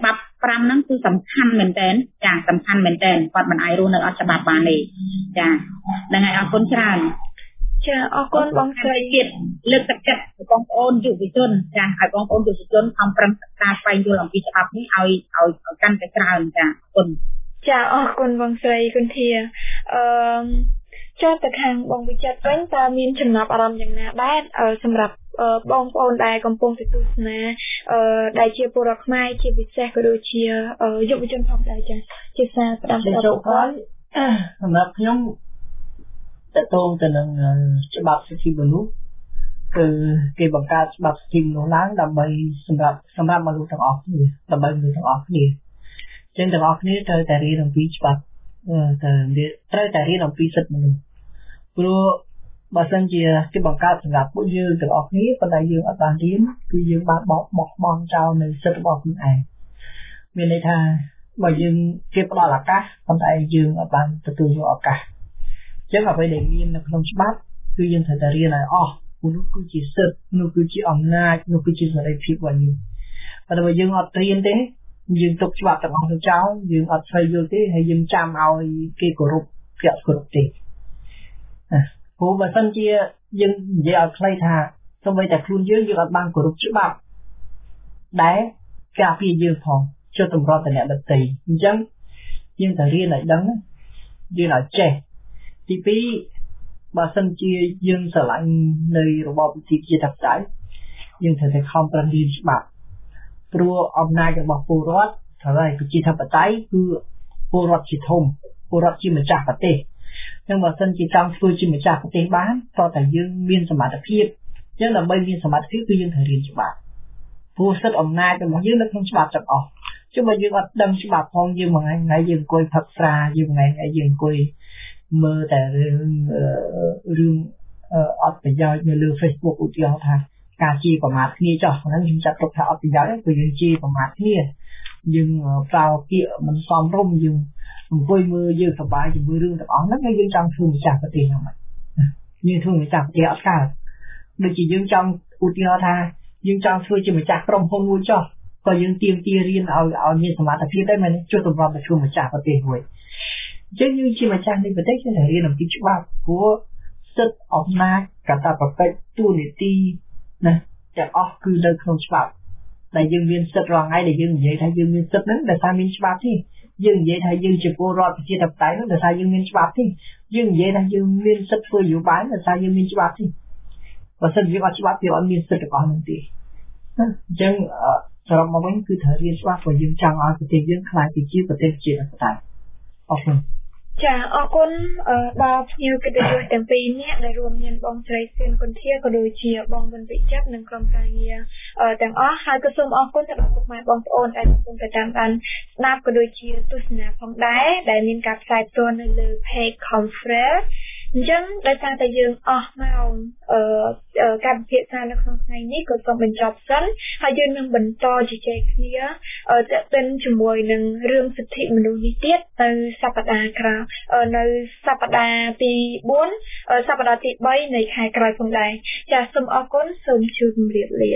ប្រាំហ្នឹងគឺសំខាន់មែនតើចាសំខាន់មែនតើគាត់មិនអាចរស់នៅអត់ច្បាប់បានទេចាហ្នឹងហើយអរគុណច្រើនចាអរគុណបងស្រីទៀតលើកទឹកចិត្តបងប្អូនយុវជនចាឲ្យបងប្អូនយុវជនខំប្រឹងសិក្សាស្វែងយល់អំពីច្បាប់នេះឲ្យឲ្យកាន់តែច្រើនចាអរគុណចាអរគុណបងស្រីគុនធាអឺចូលទៅខាងបងវិចិត្រវិញតើមានចំណាប់អារម្មណ៍យ៉ាងណាដែរសម្រាប់បងប្អូនដែលកំពុងទៅទស្សនាអឺដែលជាពលរដ្ឋខ្មែរជាពិសេសក៏ដូចជាយុវជនផងដែរចាជាសារផ្ដាំស្ដាប់គាត់សម្រាប់ខ្ញុំតើតងទៅនឹងច្បាប់សិទ្ធិមនុស្សគឺគេបង្កើតច្បាប់សិទ្ធិមនុស្សឡើងដើម្បីសម្រាប់សម្រាប់មនុស្សទាំងអស់គ្នាដើម្បីមនុស្សទាំងអស់គ្នាចឹងទាំងអស់គ្នាត្រូវតែរៀនអំពីច្បាប់ត្រូវតែរៀនអំពីសិទ្ធិមនុស្សព្រោះបើសិនជាគេបង្កើតសម្រាប់ពួកយើងទាំងអស់គ្នាប៉ុន្តែយើងអត់បានរៀនគឺយើងបានបោកបោះបង់ចោលនៅសិទ្ធិរបស់ខ្លួនឯងមានន័យថាបើយើងគេផ្ដល់ឱកាសប៉ុន្តែយើងអត់បានទទួលយកឱកាសចឹងអ្វីដែលមាននៅក្នុងច្បាប់គឺយើងត្រូវតែរៀនឲ្យអស់ព្រោះនោះគឺជាសិទ្ធិនោះគឺជាអំណាចនោះគឺជាសេរីភាពរបស់យើងប៉ុន្តែបើយើងអត់រៀនទេយើងទុកច្បាប់ទាំងអស់ទៅចោលយើងអត់ស្វែងយល់ទេហើយយើងចាំឲ្យគេគោរពគេអត់គោរពទេព្រោះបើសិនជាយើងនិយាយឲ្យខ្លីថាសូម្បីតែខ្លួនយើងយើងអត់បានគោរពច្បាប់ដែលការពារយើងផងចុះតម្រុំតែអ្នកដទៃអញ្ចឹងយើងត្រូវរៀនឲ្យដឹងយើងឲ្យចេះទីពីរបើសិនជាយើងស្រឡាញ់នៅរបបប្រជាធិបតេយ្យយើងត្រូវតែខំប្រឹងរៀនច្បាប់ព្រោះអំណាចរបស់ពលរដ្ឋត្រូវឲ្យប្រជាធិបតេយ្យគឺពលរដ្ឋជាធំពលរដ្ឋជាម្ចាស់ប្រទេសចឹងបើសិនជាចង់ធ្វើជាម្ចាស់ប្រទេសបានតើតែយើងមានសមត្ថភាពចឹងដើម្បីមានសមត្ថភាពគឺយើងត្រូវរៀនច្បាប់ព្រោះសិទ្ធិអំណាចរបស់យើងនៅក្នុងច្បាប់ទាំងអស់ជុំបើយើងអត់ដឹងច្បាប់ផងយើងមួយថ្ងៃយើងអង្គុយផឹកស្រាយើងថ្ងៃថ្ងៃយើងអង្គុយមើលតែរឿងរឿងអត់ប្រយោជន៍នៅលើ Facebook ឧទាហរណ៍ថាការជេរប្រមាថគ្នាចោះហ្នឹងខ្ញុំចាត់ទុកថាអត់ប្រយោជន៍ទេព្រោះយើងជេរប្រមាថគ្នាយើងប្រើពាក្យមិនសមរម្យយើងអង្គុយមើលយើងសប្បាយជាមួយរឿងទាំងអស់ហ្នឹងហើយយើងចង់ធ្វើម្ចាស់ប្រទេសហ្នឹងហ្មងយើងធ្វើម្ចាស់ប្រទេសអត់កើតដូចជាយើងចង់ឧទាហរណ៍ថាយើងចង់ធ្វើជាម្ចាស់ក្រុមហ៊ុនមួយចោះក៏យើងទៀមទារៀនឲ្យឲ្យមានសមត្ថភាពដែរមែនចុះតម្រាំទៅធ្វើម្ចាស់ប្រទេសមួយអញ្ចឹងយើងជាម្ចាស់នៃប្រទេសយើងត្រូវរៀនអំពីច្បាប់ព្រោះសិទ្ធិអំណាចកាតព្វកិច្ចទូនីតិណាទាំងអស់គឺនៅក្នុងច្បាប់ដែលយើងមានសិទ្ធិរាល់ថ្ងៃដែលយើងនិយាយថាយើងមានសិទ្ធិហ្នឹងដោយសារមានច្បាប់ទេយើងនិយាយថាយើងជាពលរដ្ឋប្រជាធិបតេយ្យហ្នឹងដោយសារយើងមានច្បាប់ទេយើងនិយាយថាយើងមានសិទ្ធិធ្វើនយោបាយដោយសារយើងមានច្បាប់ទេបើសិនជាអត់ច្បាប់យើងអត់មានសិទ្ធិទាំងអស់ហ្នឹងទេអញ្ចឹងសរុបមកវិញគឺត្រូវរៀនច្បាប់ព្រោះយើងចង់ឲ្យប្រទេសយើងក្លាយទៅជាប្រទេសប្រជាធិបតេយ្យអរគុណចាអរគុណដល់ភ្ញៀវកិត្តិយសទាំងពីរនាក់ដែលរួមមានបងស្រីសៀនគុនធាក៏ដូចជាបងវិនវិចិត្រនិងក្រុមការងារទាំងអស់ហើយក៏សូមអរគុណទៅដល់ពុកម៉ែបងប្អូនដែលកំពុងតែតាមដានស្ដាប់ក៏ដូចជាទស្សនាផងដែរដែលមានការផ្សាយផ្ទាល់នៅលើ Page Conference អញ្ចឹងដោយសារតែយើងអស់ម៉ោងអឺការពិភាក្សានៅក្នុងថ្ងៃនេះក៏សូមបញ្ចប់សិនហើយយើងនឹងបន្តជជែកគ្នាទាក់ទិនជាមួយនឹងរឿងសិទ្ធិមនុស្សនេះទៀតនៅសប្តាហ៍ក្រោយនៅសប្តាហ៍ទីបួនសប្តាហ៍ទីបីនៃខែក្រោយផងដែរចាសសូមអរគុណសូមជម្រាបលា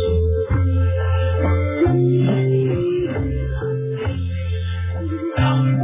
Oh